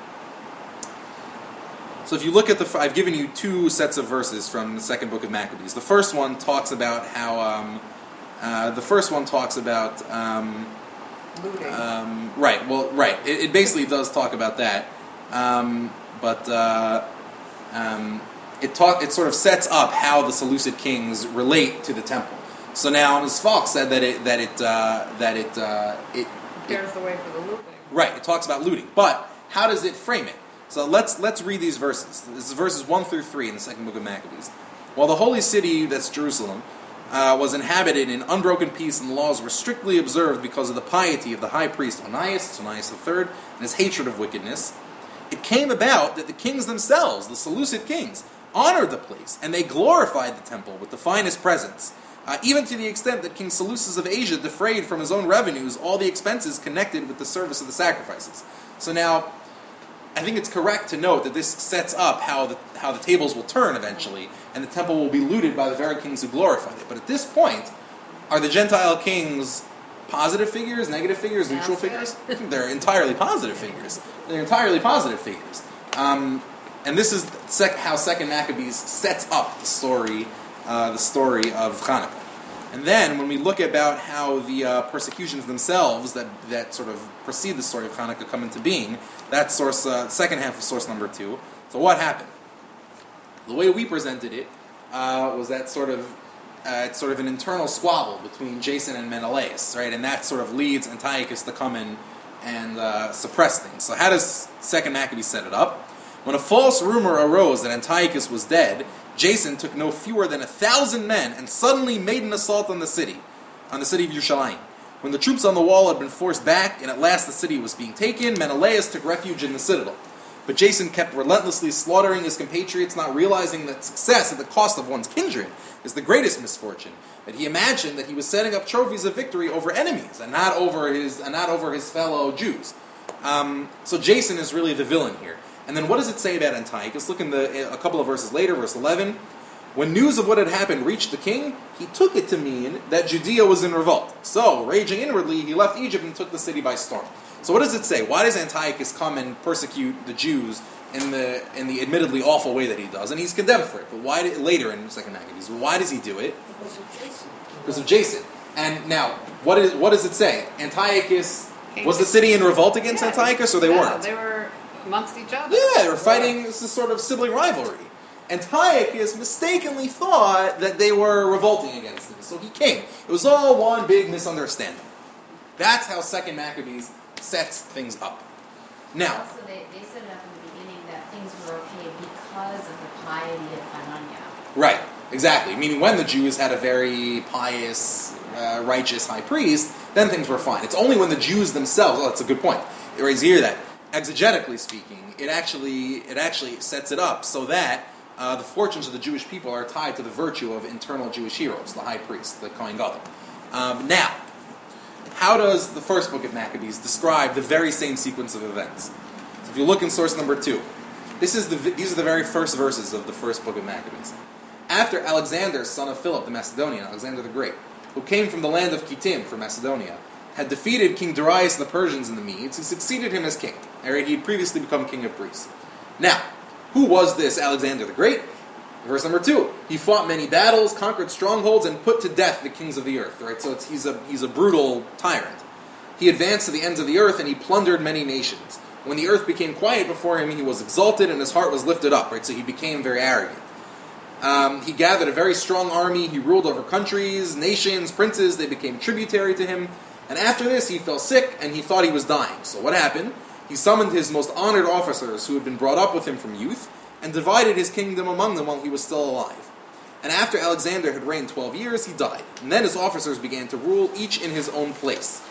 A: so if you look at the, I've given you two sets of verses from the second book of Maccabees. The first one talks about how, um, uh, the first one talks about, um,
E: Looting.
A: um, right, well, right, it, it basically does talk about that, um, but, uh, um, It talk, it sort of sets up how the Seleucid kings relate to the temple. So now, Miz Falk said that it that it uh, that it uh, it, it
E: There's the way for the looting.
A: right. It talks about looting, but how does it frame it? So let's let's read these verses. This is verses one through three in the second book of Maccabees. While the holy city, that's Jerusalem, uh, was inhabited in unbroken peace, and the laws were strictly observed because of the piety of the high priest Onias, Onias the third, and his hatred of wickedness, it came about that the kings themselves, the Seleucid kings, honored the place, and they glorified the temple with the finest presents, uh, even to the extent that King Seleucus of Asia defrayed from his own revenues all the expenses connected with the service of the sacrifices. So now, I think it's correct to note that this sets up how the how the tables will turn eventually, and the temple will be looted by the very kings who glorified it. But at this point, are the Gentile kings positive figures, negative figures, neutral figures? They're entirely positive figures. They're entirely positive figures. Um, And this is sec- how Second Maccabees sets up the story, uh, the story of Hanukkah. And then when we look about how the uh, persecutions themselves that that sort of precede the story of Hanukkah come into being, that's source uh, second half of source number two. So what happened? The way we presented it uh, was that sort of uh, it's sort of an internal squabble between Jason and Menelaus, right? And that sort of leads Antiochus to come in and uh, suppress things. So how does Second Maccabees set it up? When a false rumor arose that Antiochus was dead, Jason took no fewer than a thousand men and suddenly made an assault on the city, on the city of Yerushalayim. When the troops on the wall had been forced back and at last the city was being taken, Menelaus took refuge in the citadel. But Jason kept relentlessly slaughtering his compatriots, not realizing that success at the cost of one's kindred is the greatest misfortune. That he imagined that he was setting up trophies of victory over enemies and not over his and not over his fellow Jews. Um, so Jason is really the villain here. And then what does it say about Antiochus? Look in the a couple of verses later, verse eleven. When news of what had happened reached the king, he took it to mean that Judea was in revolt. So, raging inwardly, he left Egypt and took the city by storm. So what does it say? Why does Antiochus come and persecute the Jews in the in the admittedly awful way that he does? And he's condemned for it. But why did, later in Second Maccabees, why does he do it?
F: Because of Jason.
A: Because of Jason. And now, what is what does it say? Antiochus, was the city in revolt against
E: Yeah.
A: Antiochus, or they
E: No,
A: weren't?
E: they were amongst each other.
A: Yeah, they were fighting. This is sort of sibling rivalry. Antiochus mistakenly thought that they were revolting against him, so he came. It was all one big misunderstanding. That's how Second Maccabees sets things up. Now,
B: Also, they, they set it up in the beginning that things were okay because of the piety of Hananiah.
A: right, exactly. Meaning when the Jews had a very pious, uh, righteous high priest, then things were fine. It's only when the Jews themselves, oh, that's a good point. It raised here that, exegetically speaking, it actually it actually sets it up so that uh, the fortunes of the Jewish people are tied to the virtue of internal Jewish heroes, the high priest, the Kohen Gadol. Um, now, how does the first book of Maccabees describe the very same sequence of events? So if you look in source number two, this is the these are the very first verses of the first book of Maccabees. After Alexander, son of Philip the Macedonian, Alexander the Great, who came from the land of Kittim, from Macedonia, had defeated King Darius and the Persians and the Medes, who succeeded him as king. Right? He had previously become king of Greece. Now, who was this Alexander the Great? Verse number two. He fought many battles, conquered strongholds, and put to death the kings of the earth. Right? So it's, he's a he's a brutal tyrant. He advanced to the ends of the earth, and he plundered many nations. When the earth became quiet before him, he was exalted, and his heart was lifted up. Right? So he became very arrogant. Um, he gathered a very strong army. He ruled over countries, nations, princes. They became tributary to him. And after this, he fell sick, and he thought he was dying. So what happened? He summoned his most honored officers who had been brought up with him from youth, and divided his kingdom among them while he was still alive. And after Alexander had reigned twelve years, he died. And then his officers began to rule, each in his own place.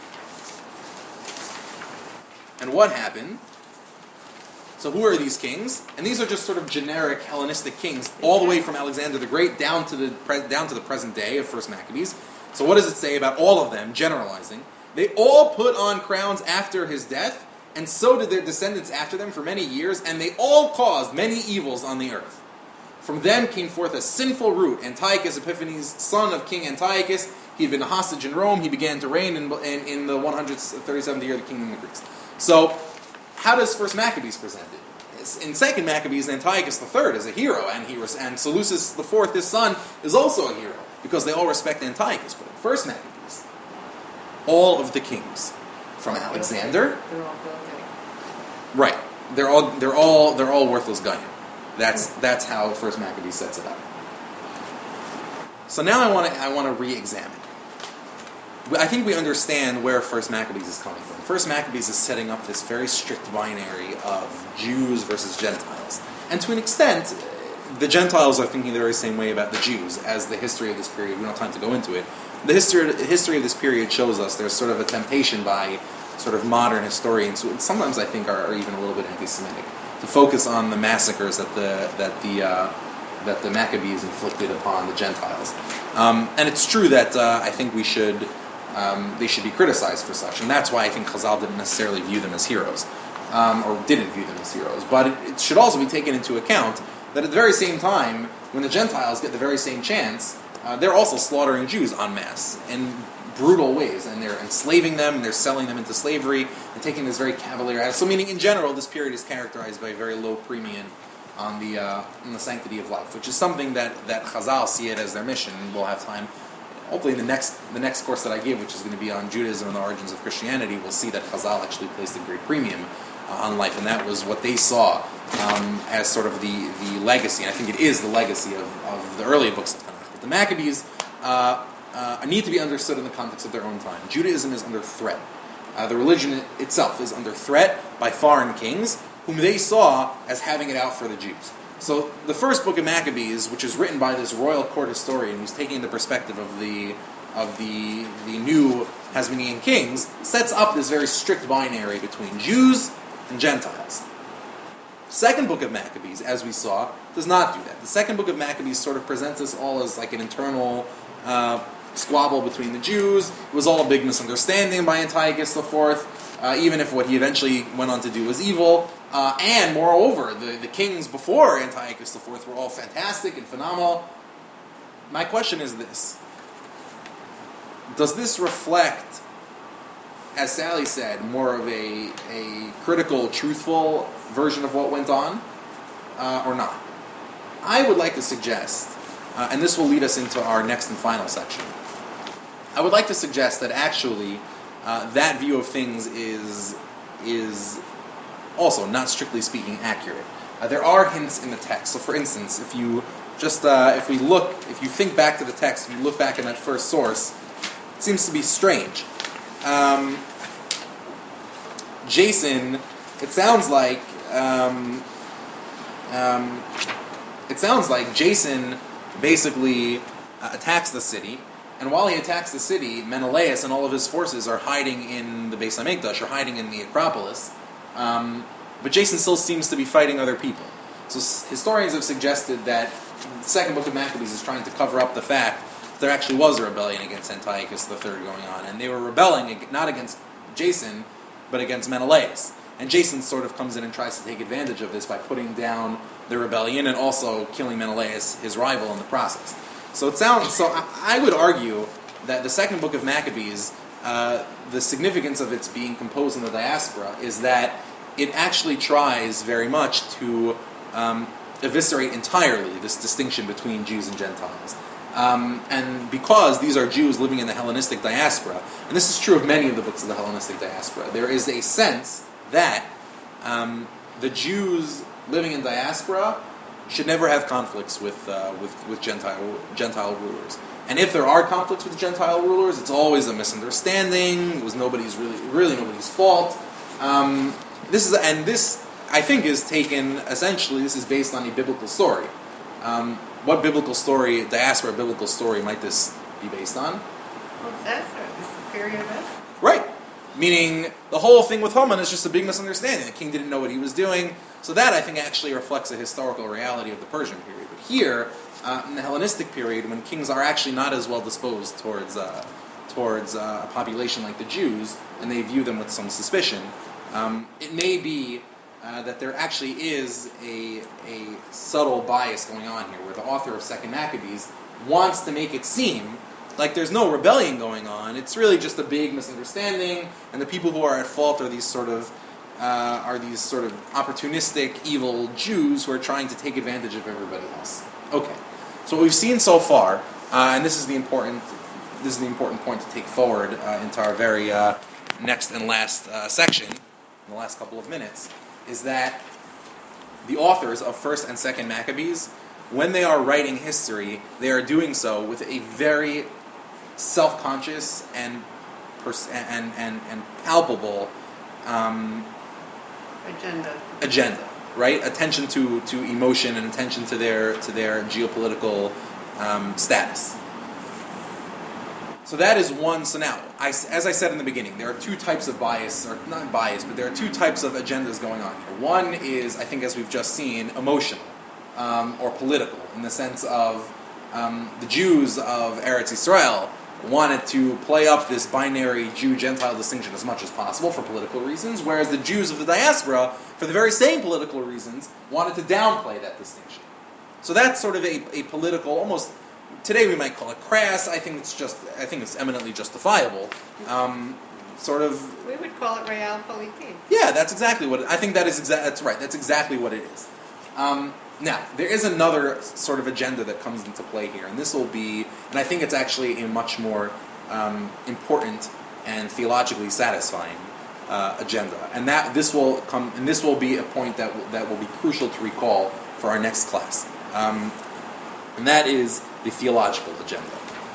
A: And what happened? So who are these kings? And these are just sort of generic Hellenistic kings, all the way from Alexander the Great down to the pre- down to the present day of First Maccabees. So what does it say about all of them, generalizing? They all put on crowns after his death, and so did their descendants after them for many years, and they all caused many evils on the earth. From them came forth a sinful root, Antiochus Epiphanes, son of King Antiochus. He had been a hostage in Rome. He began to reign in, in, in the one hundred thirty-seventh year of the kingdom of the Greeks. So, how does First Maccabees present it? In Second Maccabees, Antiochus the third is a hero, and he was, and Seleucus the fourth, his son, is also a hero, because they all respect Antiochus. But in First Maccabees, all of the kings, from Alexander,
E: They're all building.
A: right? They're all they're all they're all worthless guy. That's that's how First Maccabees sets it up. So now I want to I want to re-examine. I think we understand where First Maccabees is coming from. First Maccabees is setting up this very strict binary of Jews versus Gentiles, and to an extent, the Gentiles are thinking the very same way about the Jews as the history of this period. We don't have time to go into it. The history the history of this period shows us there's sort of a temptation by sort of modern historians, who sometimes I think are, are even a little bit anti-Semitic, to focus on the massacres that the that the uh, that the Maccabees inflicted upon the Gentiles. Um, and it's true that uh, I think we should um, they should be criticized for such, and that's why I think Chazal didn't necessarily view them as heroes, um, or didn't view them as heroes. But it, it should also be taken into account that at the very same time, when the Gentiles get the very same chance, uh, they're also slaughtering Jews en masse in brutal ways, and they're enslaving them, and they're selling them into slavery, and taking this very cavalier attitude. So, meaning in general, this period is characterized by a very low premium on the uh, on the sanctity of life, which is something that that Chazal see it as their mission. And we'll have time, hopefully, in the next the next course that I give, which is going to be on Judaism and the origins of Christianity, we'll see that Chazal actually placed a great premium uh, on life, and that was what they saw um, as sort of the the legacy. And I think it is the legacy of, of the early books of Tanakh. But the Maccabees uh, uh, need to be understood in the context of their own time. Judaism is under threat. Uh, the religion itself is under threat by foreign kings, whom they saw as having it out for the Jews. So the first book of Maccabees, which is written by this royal court historian who's taking the perspective of the of the the new Hasmonean kings, sets up this very strict binary between Jews and Gentiles. Second book of Maccabees, as we saw, does not do that. The second book of Maccabees sort of presents us all as like an internal uh, squabble between the Jews. It was all a big misunderstanding by Antiochus the fourth. Uh, even if what he eventually went on to do was evil. Uh, and moreover, the, the kings before Antiochus the fourth were all fantastic and phenomenal. My question is this. Does this reflect, as Sally said, more of a, a critical, truthful version of what went on, uh, or not? I would like to suggest, uh, and this will lead us into our next and final section, I would like to suggest that actually Uh, that view of things is is also, not strictly speaking, accurate. uh, there are hints in the text. So, for instance, if you just uh, if we look, if you think back to the text, if you look back in that first source, it seems to be strange. Um, Jason, it sounds like um, um, it sounds like Jason basically uh, attacks the city, and while he attacks the city, Menelaus and all of his forces are hiding in the Beis Hamikdash, or hiding in the Acropolis. Um, but Jason still seems to be fighting other people. So s- historians have suggested that the second book of Maccabees is trying to cover up the fact that there actually was a rebellion against Antiochus the Third going on, and they were rebelling ag- not against Jason, but against Menelaus. And Jason sort of comes in and tries to take advantage of this by putting down the rebellion and also killing Menelaus, his rival, in the process. So it sounds. So I, I would argue that the second book of Maccabees, uh, the significance of its being composed in the diaspora is that it actually tries very much to um, eviscerate entirely this distinction between Jews and Gentiles. Um, and because these are Jews living in the Hellenistic diaspora, and this is true of many of the books of the Hellenistic diaspora, there is a sense that um, the Jews living in diaspora should never have conflicts with uh, with, with Gentile Gentile rulers. And if there are conflicts with Gentile rulers, it's always a misunderstanding. It was nobody's really really nobody's fault. Um, this is and this I think is taken essentially. This is based on a biblical story. Um, what biblical story, diaspora biblical story, might this be based on?
E: Well, that's the period of Esther.
A: Right. Meaning the whole thing with Haman is just a big misunderstanding. The king didn't know what he was doing. So that, I think, actually reflects a historical reality of the Persian period. But here, uh, in the Hellenistic period, when kings are actually not as well disposed towards uh, towards uh, a population like the Jews, and they view them with some suspicion, um, it may be uh, that there actually is a, a subtle bias going on here, where the author of Second Maccabees wants to make it seem like there's no rebellion going on. It's really just a big misunderstanding, and the people who are at fault are these sort of uh, are these sort of opportunistic, evil Jews who are trying to take advantage of everybody else. Okay, so what we've seen so far, uh, and this is the important this is the important point to take forward uh, into our very uh, next and last uh, section, in the last couple of minutes, is that the authors of First and Second Maccabees, when they are writing history, they are doing so with a very self-conscious and pers- and, and and palpable um,
E: Agenda.
A: agenda, right? Attention to, to emotion and attention to their to their geopolitical um, status. So that is one. So now, I, as I said in the beginning, there are two types of bias, or not bias, but there are two types of agendas going on here. One is, I think, as we've just seen, emotional um, or political, in the sense of um, the Jews of Eretz Yisrael wanted to play up this binary Jew-Gentile distinction as much as possible for political reasons, whereas the Jews of the diaspora, for the very same political reasons, wanted to downplay that distinction. So that's sort of a, a political, almost, today we might call it crass. I think it's just, I think it's eminently justifiable. Um, sort of,
E: We would call it realpolitik.
A: yeah, that's exactly what, it, I think that is exactly, that's right, that's exactly what it is. Um, now, there is another sort of agenda that comes into play here, and this will be, and I think it's actually a much more um, important and theologically satisfying uh, agenda, and that this will come, and this will be a point that w- that will be crucial to recall for our next class, um, and that is the theological agenda.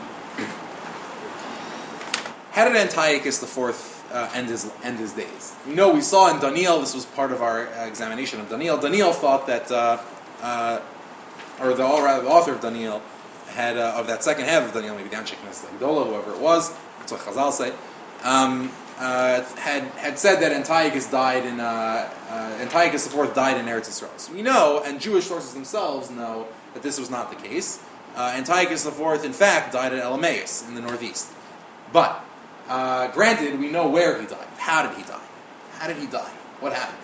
A: How did Antiochus the Fourth uh, end his end his days? We know we saw in Daniel. This was part of our uh, examination of Daniel. Daniel thought that, uh, uh, or the, or rather, the author of Daniel had uh, of that second half of Daniel, maybe Dan Sheknes Gdola, whoever it was. That's what Chazal say. Um, uh, had had said that Antiochus died in uh, uh, Antiochus the Fourth died in Eretz Yisrael. So we know, and Jewish sources themselves know, that this was not the case. Uh, Antiochus the Fourth, in fact, died at Elameus in the northeast. But Uh, granted, we know where he died. How did he die? How did he die? What happened?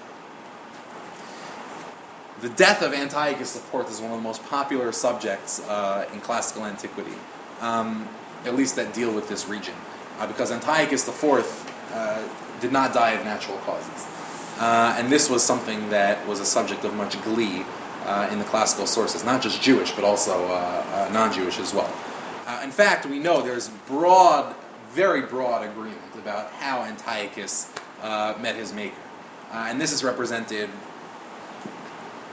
A: The death of Antiochus the Fourth is one of the most popular subjects uh, in classical antiquity, um, at least that deal with this region, uh, because Antiochus the Fourth uh, did not die of natural causes. Uh, and this was something that was a subject of much glee uh, in the classical sources, not just Jewish, but also uh, uh, non-Jewish as well. Uh, in fact, we know there's broad very broad agreement about how Antiochus uh, met his maker. Uh, and this is represented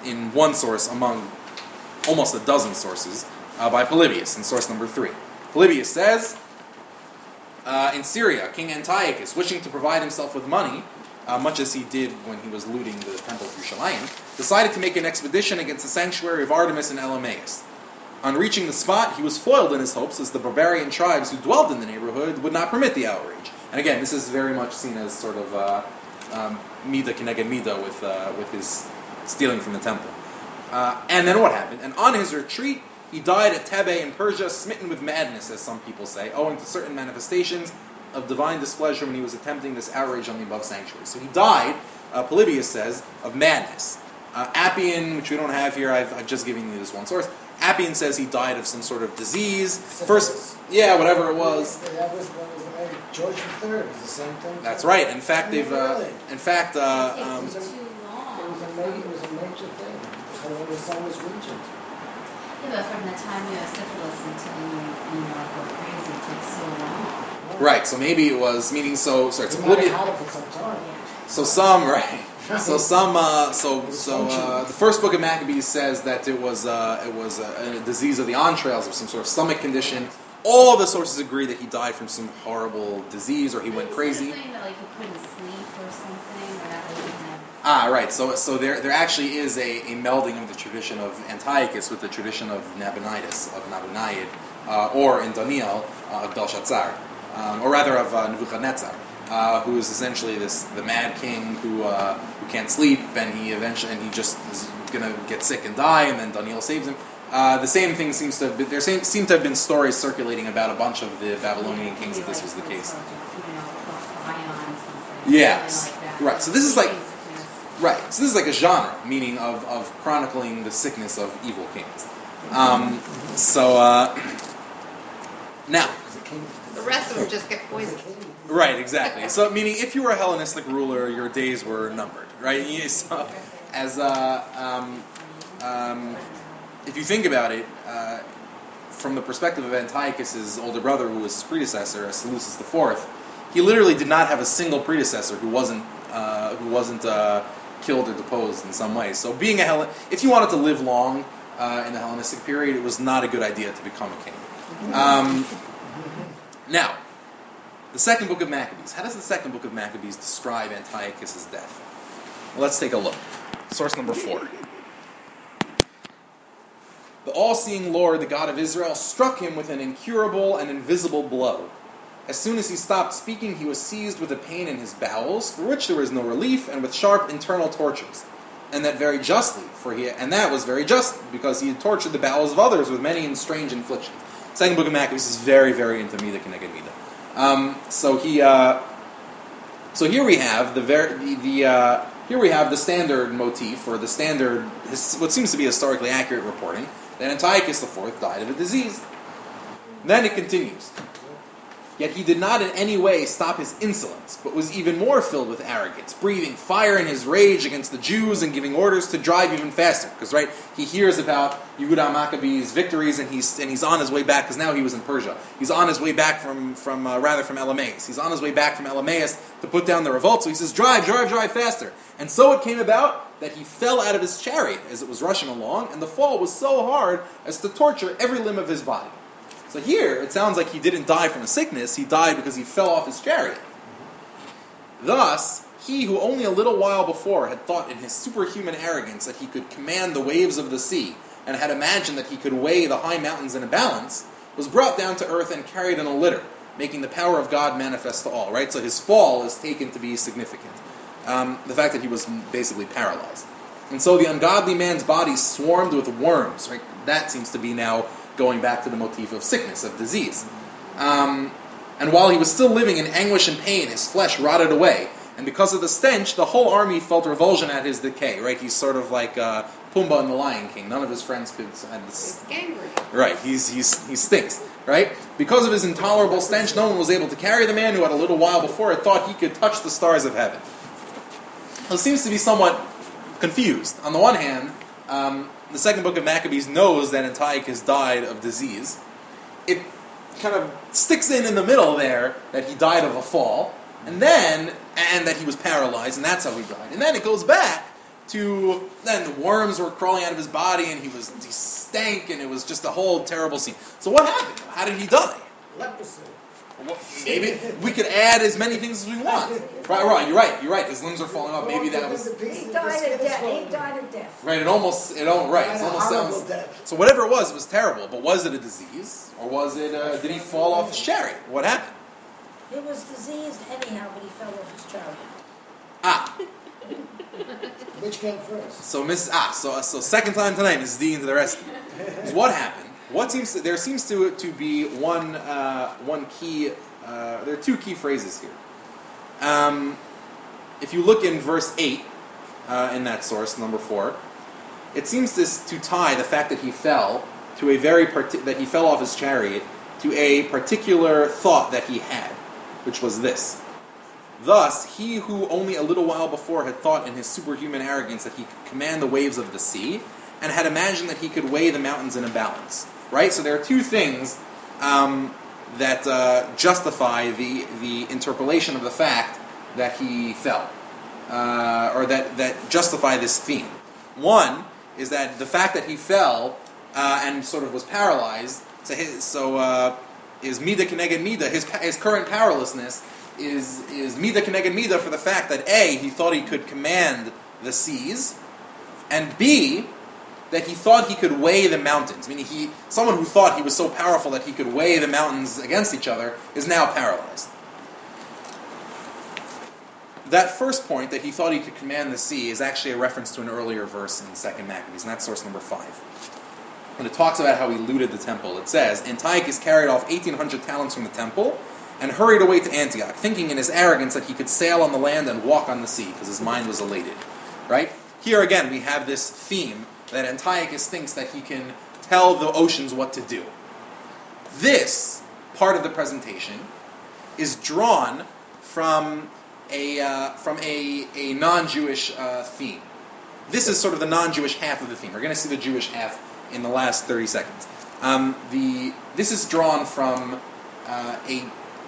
A: in one source among almost a dozen sources uh, by Polybius in source number three. Polybius says, uh, in Syria, King Antiochus, wishing to provide himself with money, uh, much as he did when he was looting the temple of Yerushalayim, decided to make an expedition against the sanctuary of Artemis in Elymais. On reaching the spot, he was foiled in his hopes, as the barbarian tribes who dwelled in the neighborhood would not permit the outrage. And again, this is very much seen as sort of uh, um, Mida Keneged Mida with, uh, with his stealing from the temple. Uh, and then what happened? And on his retreat, he died at Thebe in Persia, smitten with madness, as some people say, owing to certain manifestations of divine displeasure when he was attempting this outrage on the above sanctuary. So he died, uh, Polybius says, of madness. Uh, Appian, which we don't have here, I've, I've just given you this one source. Appian says he died of some sort of disease. First, yeah, whatever it was.
C: That was what was the name. George the Third was the same thing.
A: That's right. In fact, they've. Uh,
C: Really?
A: in fact, uh,
B: It
A: um,
B: takes too
C: It
B: long.
C: was a major, it was a major thing. So when the son was regent.
B: Yeah, but from the time you have syphilis until you, you know, go crazy, it takes so long.
A: right. So maybe it was meaning. So sorry. So
C: He might have
A: Polybius.
C: had it for some time.
B: Yeah.
A: So some right. So some. Uh, so so uh, the first book of Maccabees says that it was uh, it was a, a disease of the entrails or some sort of stomach condition. All the sources agree that he died from some horrible disease or he went crazy.
B: Saying that like he couldn't sleep or something, or that like he had.
A: Ah, right. So, so there, there actually is a, a melding of the tradition of Antiochus with the tradition of Nabonidus, of Nabonid, uh, or in Daniel, uh, of Belshazzar, um, or rather of uh, Nebuchadnezzar, uh, who is essentially this the mad king who uh, who can't sleep, and he eventually and he just is gonna get sick and die, and then Daniel saves him. Uh, the same thing seems to have been, there seem, seem to have been stories circulating about a bunch of the Babylonian kings that this was the case. Yeah, right. So this is like right. So this is like a genre, meaning of, of chronicling the sickness of evil kings. Um, so uh, now,
E: The rest of them just get poisoned.
A: right, exactly. So meaning, if you were a Hellenistic ruler, your days were numbered, right? You- So, as uh, um, um, if you think about it, uh, from the perspective of Antiochus' older brother, who was his predecessor, Seleucus the Fourth, he literally did not have a single predecessor who wasn't uh, who wasn't uh, killed or deposed in some way. So, being a Hellen, if you wanted to live long uh, in the Hellenistic period, it was not a good idea to become a king. Um, now, the second book of Maccabees. How does the second book of Maccabees describe Antiochus' death? Well, let's take a look. Source number four. The all-seeing Lord, the God of Israel, struck him with an incurable and invisible blow. As soon as he stopped speaking, he was seized with a pain in his bowels, for which there was no relief, and with sharp internal tortures. And that very justly, for he and that was very just, because he had tortured the bowels of others with many and strange inflictions. Second book of Maccabees is very, very into Mida Keneged Mida. Um, so he, uh, so here we have the ver- the, the uh, here we have the standard motif, or the standard, his, what seems to be historically accurate reporting, that Antiochus the Fourth died of a disease. Then it continues. Yet he did not in any way stop his insolence, but was even more filled with arrogance, breathing fire in his rage against the Jews and giving orders to drive even faster. Because, right, he hears about Yehuda Maccabee's victories, and he's and he's on his way back, because now he was in Persia. He's on his way back from, from uh, rather from Elymais. He's on his way back from Elymais to put down the revolt, so he says, drive, drive, drive faster. And so it came about that he fell out of his chariot as it was rushing along, and the fall was so hard as to torture every limb of his body. So here, it sounds like he didn't die from a sickness, he died because he fell off his chariot. Thus, he who only a little while before had thought in his superhuman arrogance that he could command the waves of the sea, and had imagined that he could weigh the high mountains in a balance, was brought down to earth and carried in a litter, making the power of God manifest to all, right? So his fall is taken to be significant. Um, the fact that he was basically paralyzed. And so the ungodly man's body swarmed with worms, right? That seems to be now going back to the motif of sickness, of disease. Um, and while he was still living in anguish and pain, his flesh rotted away. And because of the stench, the whole army felt revulsion at his decay, right? He's sort of like uh, Pumbaa in The Lion King. None of his friends could... And
E: It's gangrene.
A: right, he's, he's, he stinks, right? Because of his intolerable stench, no one was able to carry the man who had a little while before had thought he could touch the stars of heaven. So it seems to be somewhat confused. On the one hand, um, the second book of Maccabees knows that Antiochus died of disease. It kind of sticks in in the middle there that he died of a fall, and then, and that he was paralyzed, and that's how he died. And then it goes back to then the worms were crawling out of his body, and he was he stank, and it was just a whole terrible scene. So what happened? How did he die?
C: Leprosy.
A: Well, maybe we could add as many things as we want. Right, right. You're right. You're right. His limbs are falling off. Maybe that was
F: He died of death, he died of death.
A: right. It almost. It don't. Right. It
C: Died a
A: almost
C: horrible
A: sounds.
C: death.
A: So whatever it was, it was terrible. But was it a disease, or was it? Uh, did he fall off his chariot? What happened?
F: He was diseased anyhow, but he fell off his chariot.
A: Ah.
C: Which came first?
A: So Miss Ah. So so second time tonight, Missus D into the rescue. Is what happened? What seems to, there seems to to be one uh, one key. Uh, there are two key phrases here. Um, if you look in verse eight uh, in that source, number four, it seems to, to tie the fact that he fell to a very parti- that he fell off his chariot to a particular thought that he had, which was this. Thus, he who only a little while before had thought in his superhuman arrogance that he could command the waves of the sea, and had imagined that he could weigh the mountains in a balance. Right? So there are two things um, that uh, justify the the interpolation of the fact that he fell, uh, or that, that justify this theme. One is that the fact that he fell uh, and sort of was paralyzed, so, his, so uh, is mida keneged mida, his, his current powerlessness is is mida keneged mida for the fact that A, he thought he could command the seas, and B, that he thought he could weigh the mountains. Meaning he, someone who thought he was so powerful that he could weigh the mountains against each other is now paralyzed. That first point, that he thought he could command the sea, is actually a reference to an earlier verse in Second Maccabees, and that's source number five. When it talks about how he looted the temple, it says, Antiochus carried off eighteen hundred talents from the temple and hurried away to Antioch, thinking in his arrogance that he could sail on the land and walk on the sea, because his mind was elated. Right? Here again, we have this theme that Antiochus thinks that he can tell the oceans what to do. This part of the presentation is drawn from a uh, from a, a non-Jewish uh, theme. This is sort of the non-Jewish half of the theme. We're going to see the Jewish half in the last thirty seconds. Um, the this is drawn from uh, a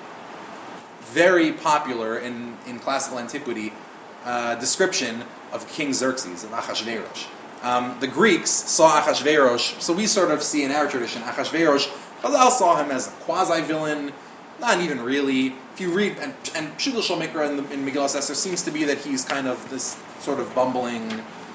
A: very popular in, in classical antiquity uh, description of King Xerxes, of Achashverosh. Um, the Greeks saw Achashverosh, so we sort of see in our tradition, Achashverosh, Chazal saw him as a quasi-villain, not even really. If you read, and, and Pshuto Shel Mikra in, the, in Megillas Esther seems to be that he's kind of this sort of bumbling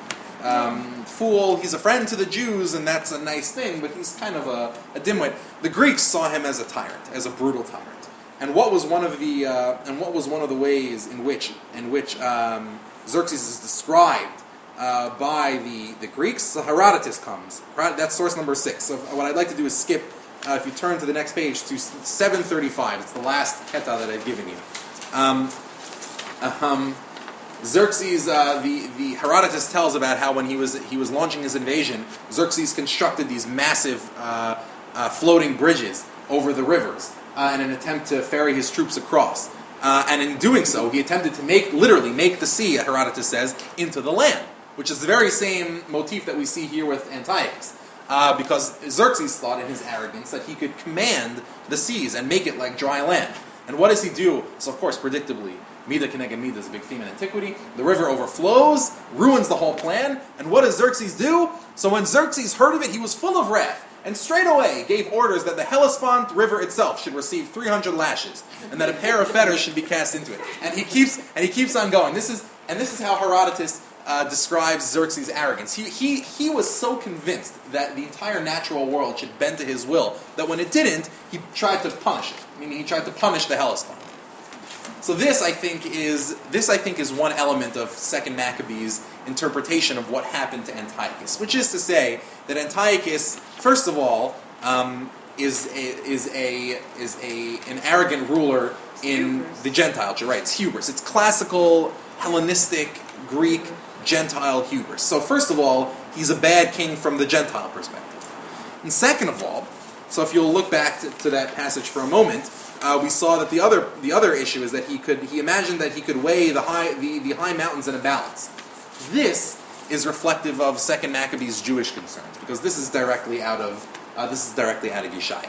A: um, fool. He's a friend to the Jews, and that's a nice thing, but he's kind of a, a dimwit. The Greeks saw him as a tyrant, as a brutal tyrant. And what was one of the uh, and what was one of the ways in which in which um, Xerxes is described uh, by the, the Greeks? So Herodotus comes. That's source number six. So what I'd like to do is skip. Uh, if you turn to the next page to seven thirty-five, it's the last keta that I've given you. Um, um, Xerxes, uh, the the Herodotus tells about how when he was he was launching his invasion, Xerxes constructed these massive uh, uh, floating bridges over the rivers uh, in an attempt to ferry his troops across. Uh, and in doing so, he attempted to make literally make the sea, Herodotus says, into the land, which is the very same motif that we see here with Antiochus. Uh, because Xerxes thought in his arrogance that he could command the seas and make it like dry land. And what does he do? So of course, predictably, Mida Keneged Mida is a big theme in antiquity. The river overflows, ruins the whole plan, and what does Xerxes do? So when Xerxes heard of it, he was full of wrath, and straight away gave orders that the Hellespont River itself should receive three hundred lashes, and that a pair of fetters should be cast into it. And he keeps and he keeps on going. This is and this is how Herodotus Uh, describes Xerxes' arrogance. He, he he was so convinced that the entire natural world should bend to his will that when it didn't, he tried to punish it. Meaning, he tried to punish the Hellespont. So this, I think, is this I think is one element of Second Maccabees' interpretation of what happened to Antiochus, which is to say that Antiochus, first of all, um, is a, is a is a an arrogant ruler in
B: Hubris.
A: the Gentile. You're right. It's hubris. It's classical Hellenistic Greek Gentile hubris. So first of all, he's a bad king from the Gentile perspective. And second of all, so if you'll look back to, to that passage for a moment, uh, we saw that the other the other issue is that he could he imagined that he could weigh the high the, the high mountains in a balance. This is reflective of Second Maccabees' Jewish concerns, because this is directly out of uh, this is directly out of Yeshaya.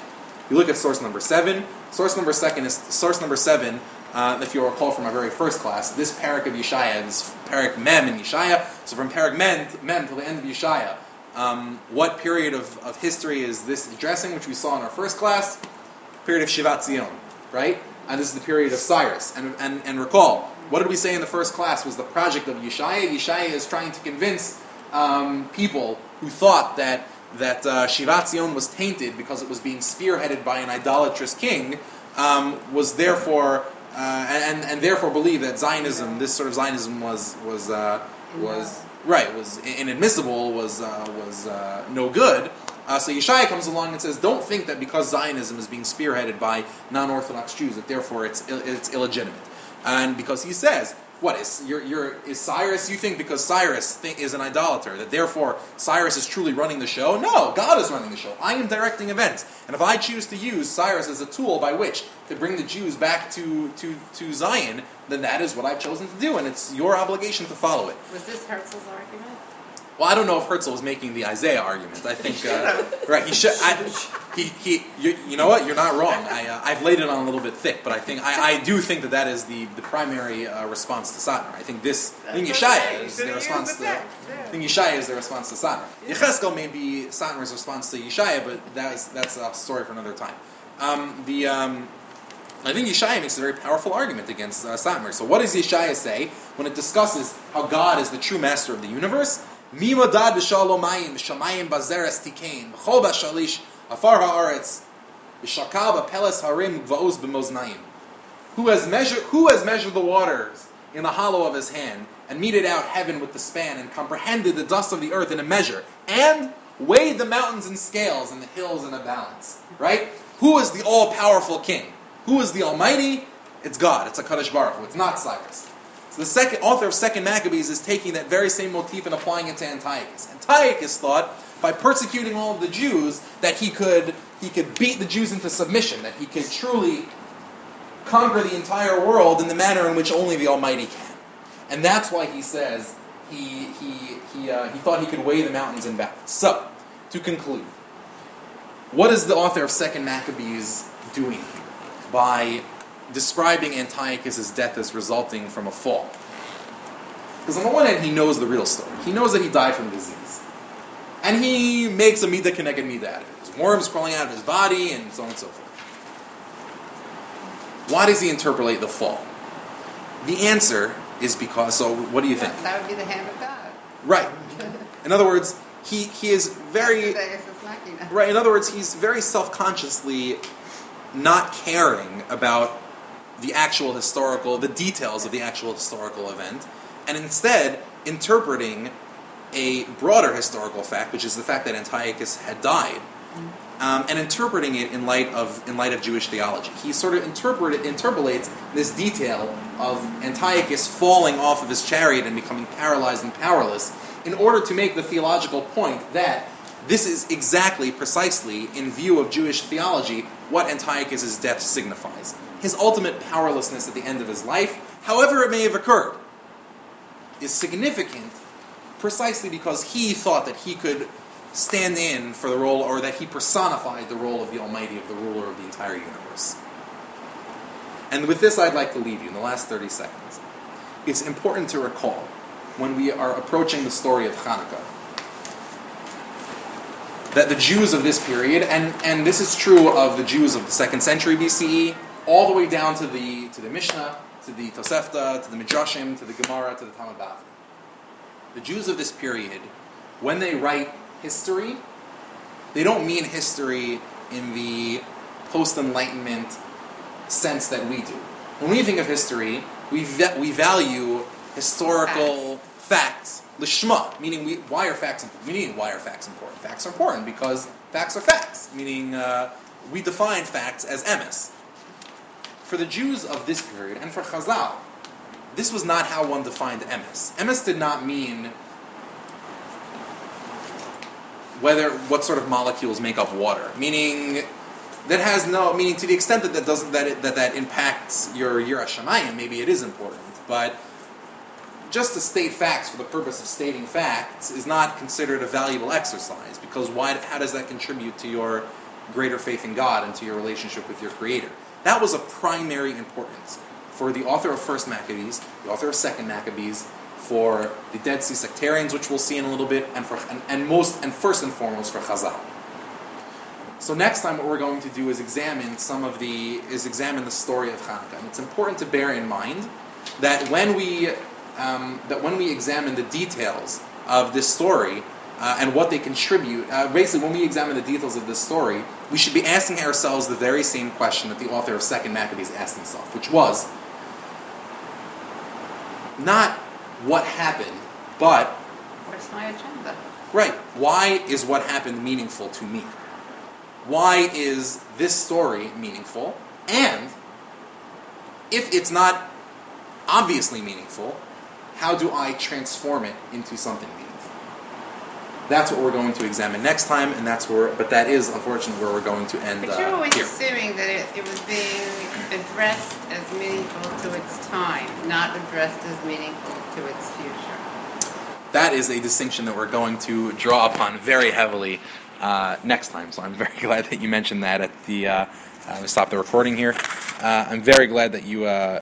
A: You look at source number seven. Source number second is source number seven. Uh, if you'll recall from our very first class, this parak of Yeshaya, this parak Mem in Yeshaya. So from parak Mem, Mem till the end of Yeshaya, um, what period of, of history is this addressing? Which we saw in our first class, period of Shivat Zion, right? And this is the period of Cyrus. And and and recall, what did we say in the first class was the project of Yeshaya? Yeshaya is trying to convince um, people who thought that that uh, Shivat Zion was tainted because it was being spearheaded by an idolatrous king, um, was therefore uh, and and therefore believed that Zionism, this sort of Zionism, was was uh, was right, was inadmissible, was uh, was uh, no good. Uh, so Yeshaya comes along and says, don't think that because Zionism is being spearheaded by non-Orthodox Jews that therefore it's it's illegitimate. And because he says, what is you're, you're, is Cyrus? You think because Cyrus think, is an idolater that therefore Cyrus is truly running the show? No, God is running the show. I am directing events, and if I choose to use Cyrus as a tool by which to bring the Jews back to to, to Zion, then that is what I've chosen to do, and it's your obligation to follow it.
E: Was this Herzl's argument?
A: Well, I don't know if Herzl was making the Isaiah argument. I think, uh, right? He should. I, he, he. You, you know what? You're not wrong. I, uh, I've laid it on a little bit thick, but I think I, I do think that that is the, the primary uh, response to Satmar. I think this. I think Yeshaya is the response to. I think Yeshaya is the response to Satmar. Yecheskel may be Satmar's response to Yeshaya, but that's that's a story for another time. Um, the. Um, I think Yeshaya makes a very powerful argument against uh, Satmar. So what does Yeshaya say when it discusses how God is the true master of the universe? Mi madad b'shalomayim shamayim bazeres tikein b'chol b'shalish afar haaretz b'shakal b'peles harim v'oz b'moznayim. Who has measured Who has measured the waters in the hollow of his hand and meted out heaven with the span and comprehended the dust of the earth in a measure and weighed the mountains in scales and the hills in a balance? Right? Who is the all-powerful king? Who is the Almighty? It's God. It's HaKadosh Baruch Hu. It's not Cyrus. So the second author of Second Maccabees is taking that very same motif and applying it to Antiochus. Antiochus thought by persecuting all of the Jews that he could he could beat the Jews into submission, that he could truly conquer the entire world in the manner in which only the Almighty can. And that's why he says he he he uh, he thought he could weigh the mountains in balance. So, to conclude, what is the author of Second Maccabees doing here by describing Antiochus' death as resulting from a fall? Because on the one hand, he knows the real story. He knows that he died from disease. And he makes a midah keneged midah out of it. There's worms crawling out of his body, and so on and so forth. Why does he interpolate the fall? The answer is because, so what do you think?
E: That would be the hand of God.
A: Right. In other words, he, he is very... Right, in other words, he's very self-consciously not caring about the actual historical, the details of the actual historical event, and instead interpreting a broader historical fact, which is the fact that Antiochus had died, um, and interpreting it in light of in light of Jewish theology. He sort of interpret, interpolates this detail of Antiochus falling off of his chariot and becoming paralyzed and powerless in order to make the theological point that this is exactly, precisely, in view of Jewish theology, what Antiochus' death signifies. His ultimate powerlessness at the end of his life, however it may have occurred, is significant precisely because he thought that he could stand in for the role, or that he personified the role of the Almighty, of the ruler of the entire universe. And with this, I'd like to leave you in the last thirty seconds. It's important to recall, when we are approaching the story of Hanukkah, that the Jews of this period, and, and this is true of the Jews of the second century B C E, all the way down to the to the Mishnah, to the Tosefta, to the Midrashim, to the Gemara, to the Talmud Bavli. The Jews of this period, when they write history, they don't mean history in the post-Enlightenment sense that we do. When we think of history, we va- we value historical facts. Lishma, meaning we, why are facts important? Meaning, why are facts important? Facts are important because facts are facts, meaning uh, we define facts as emes. For the Jews of this period, and for Chazal, this was not how one defined emes. Emes did not mean whether what sort of molecules make up water, meaning that has no meaning to the extent that that doesn't that it, that that impacts your Yiras Shamayim. Maybe it is important, but just to state facts for the purpose of stating facts is not considered a valuable exercise, because why? How does that contribute to your greater faith in God and to your relationship with your Creator. That was of primary importance for the author of First Maccabees, the author of Second Maccabees, for the Dead Sea sectarians, which we'll see in a little bit, and for and, and most and first and foremost for Chazal. So next time, what we're going to do is examine some of the is examine the story of Hanukkah, and it's important to bear in mind that when we um, that when we examine the details of this story uh, and what they contribute, uh, basically when we examine the details of this story, we should be asking ourselves the very same question that the author of Second Maccabees asked himself, which was not what happened, but
E: Where's my agenda?
A: right, why is what happened meaningful to me? Why is this story meaningful? And if it's not obviously meaningful, how do I transform it into something meaningful? That's what we're going to examine next time, and that's where. But that is unfortunately where we're going to end
E: But you're
A: uh,
E: always
A: here.
E: assuming that it, it was being addressed as meaningful to its time, not addressed as meaningful to its future.
A: That is a distinction that we're going to draw upon very heavily uh, next time. So I'm very glad that you mentioned that at the. Uh, I'm going to stop the recording here. Uh, I'm very glad that you. Uh,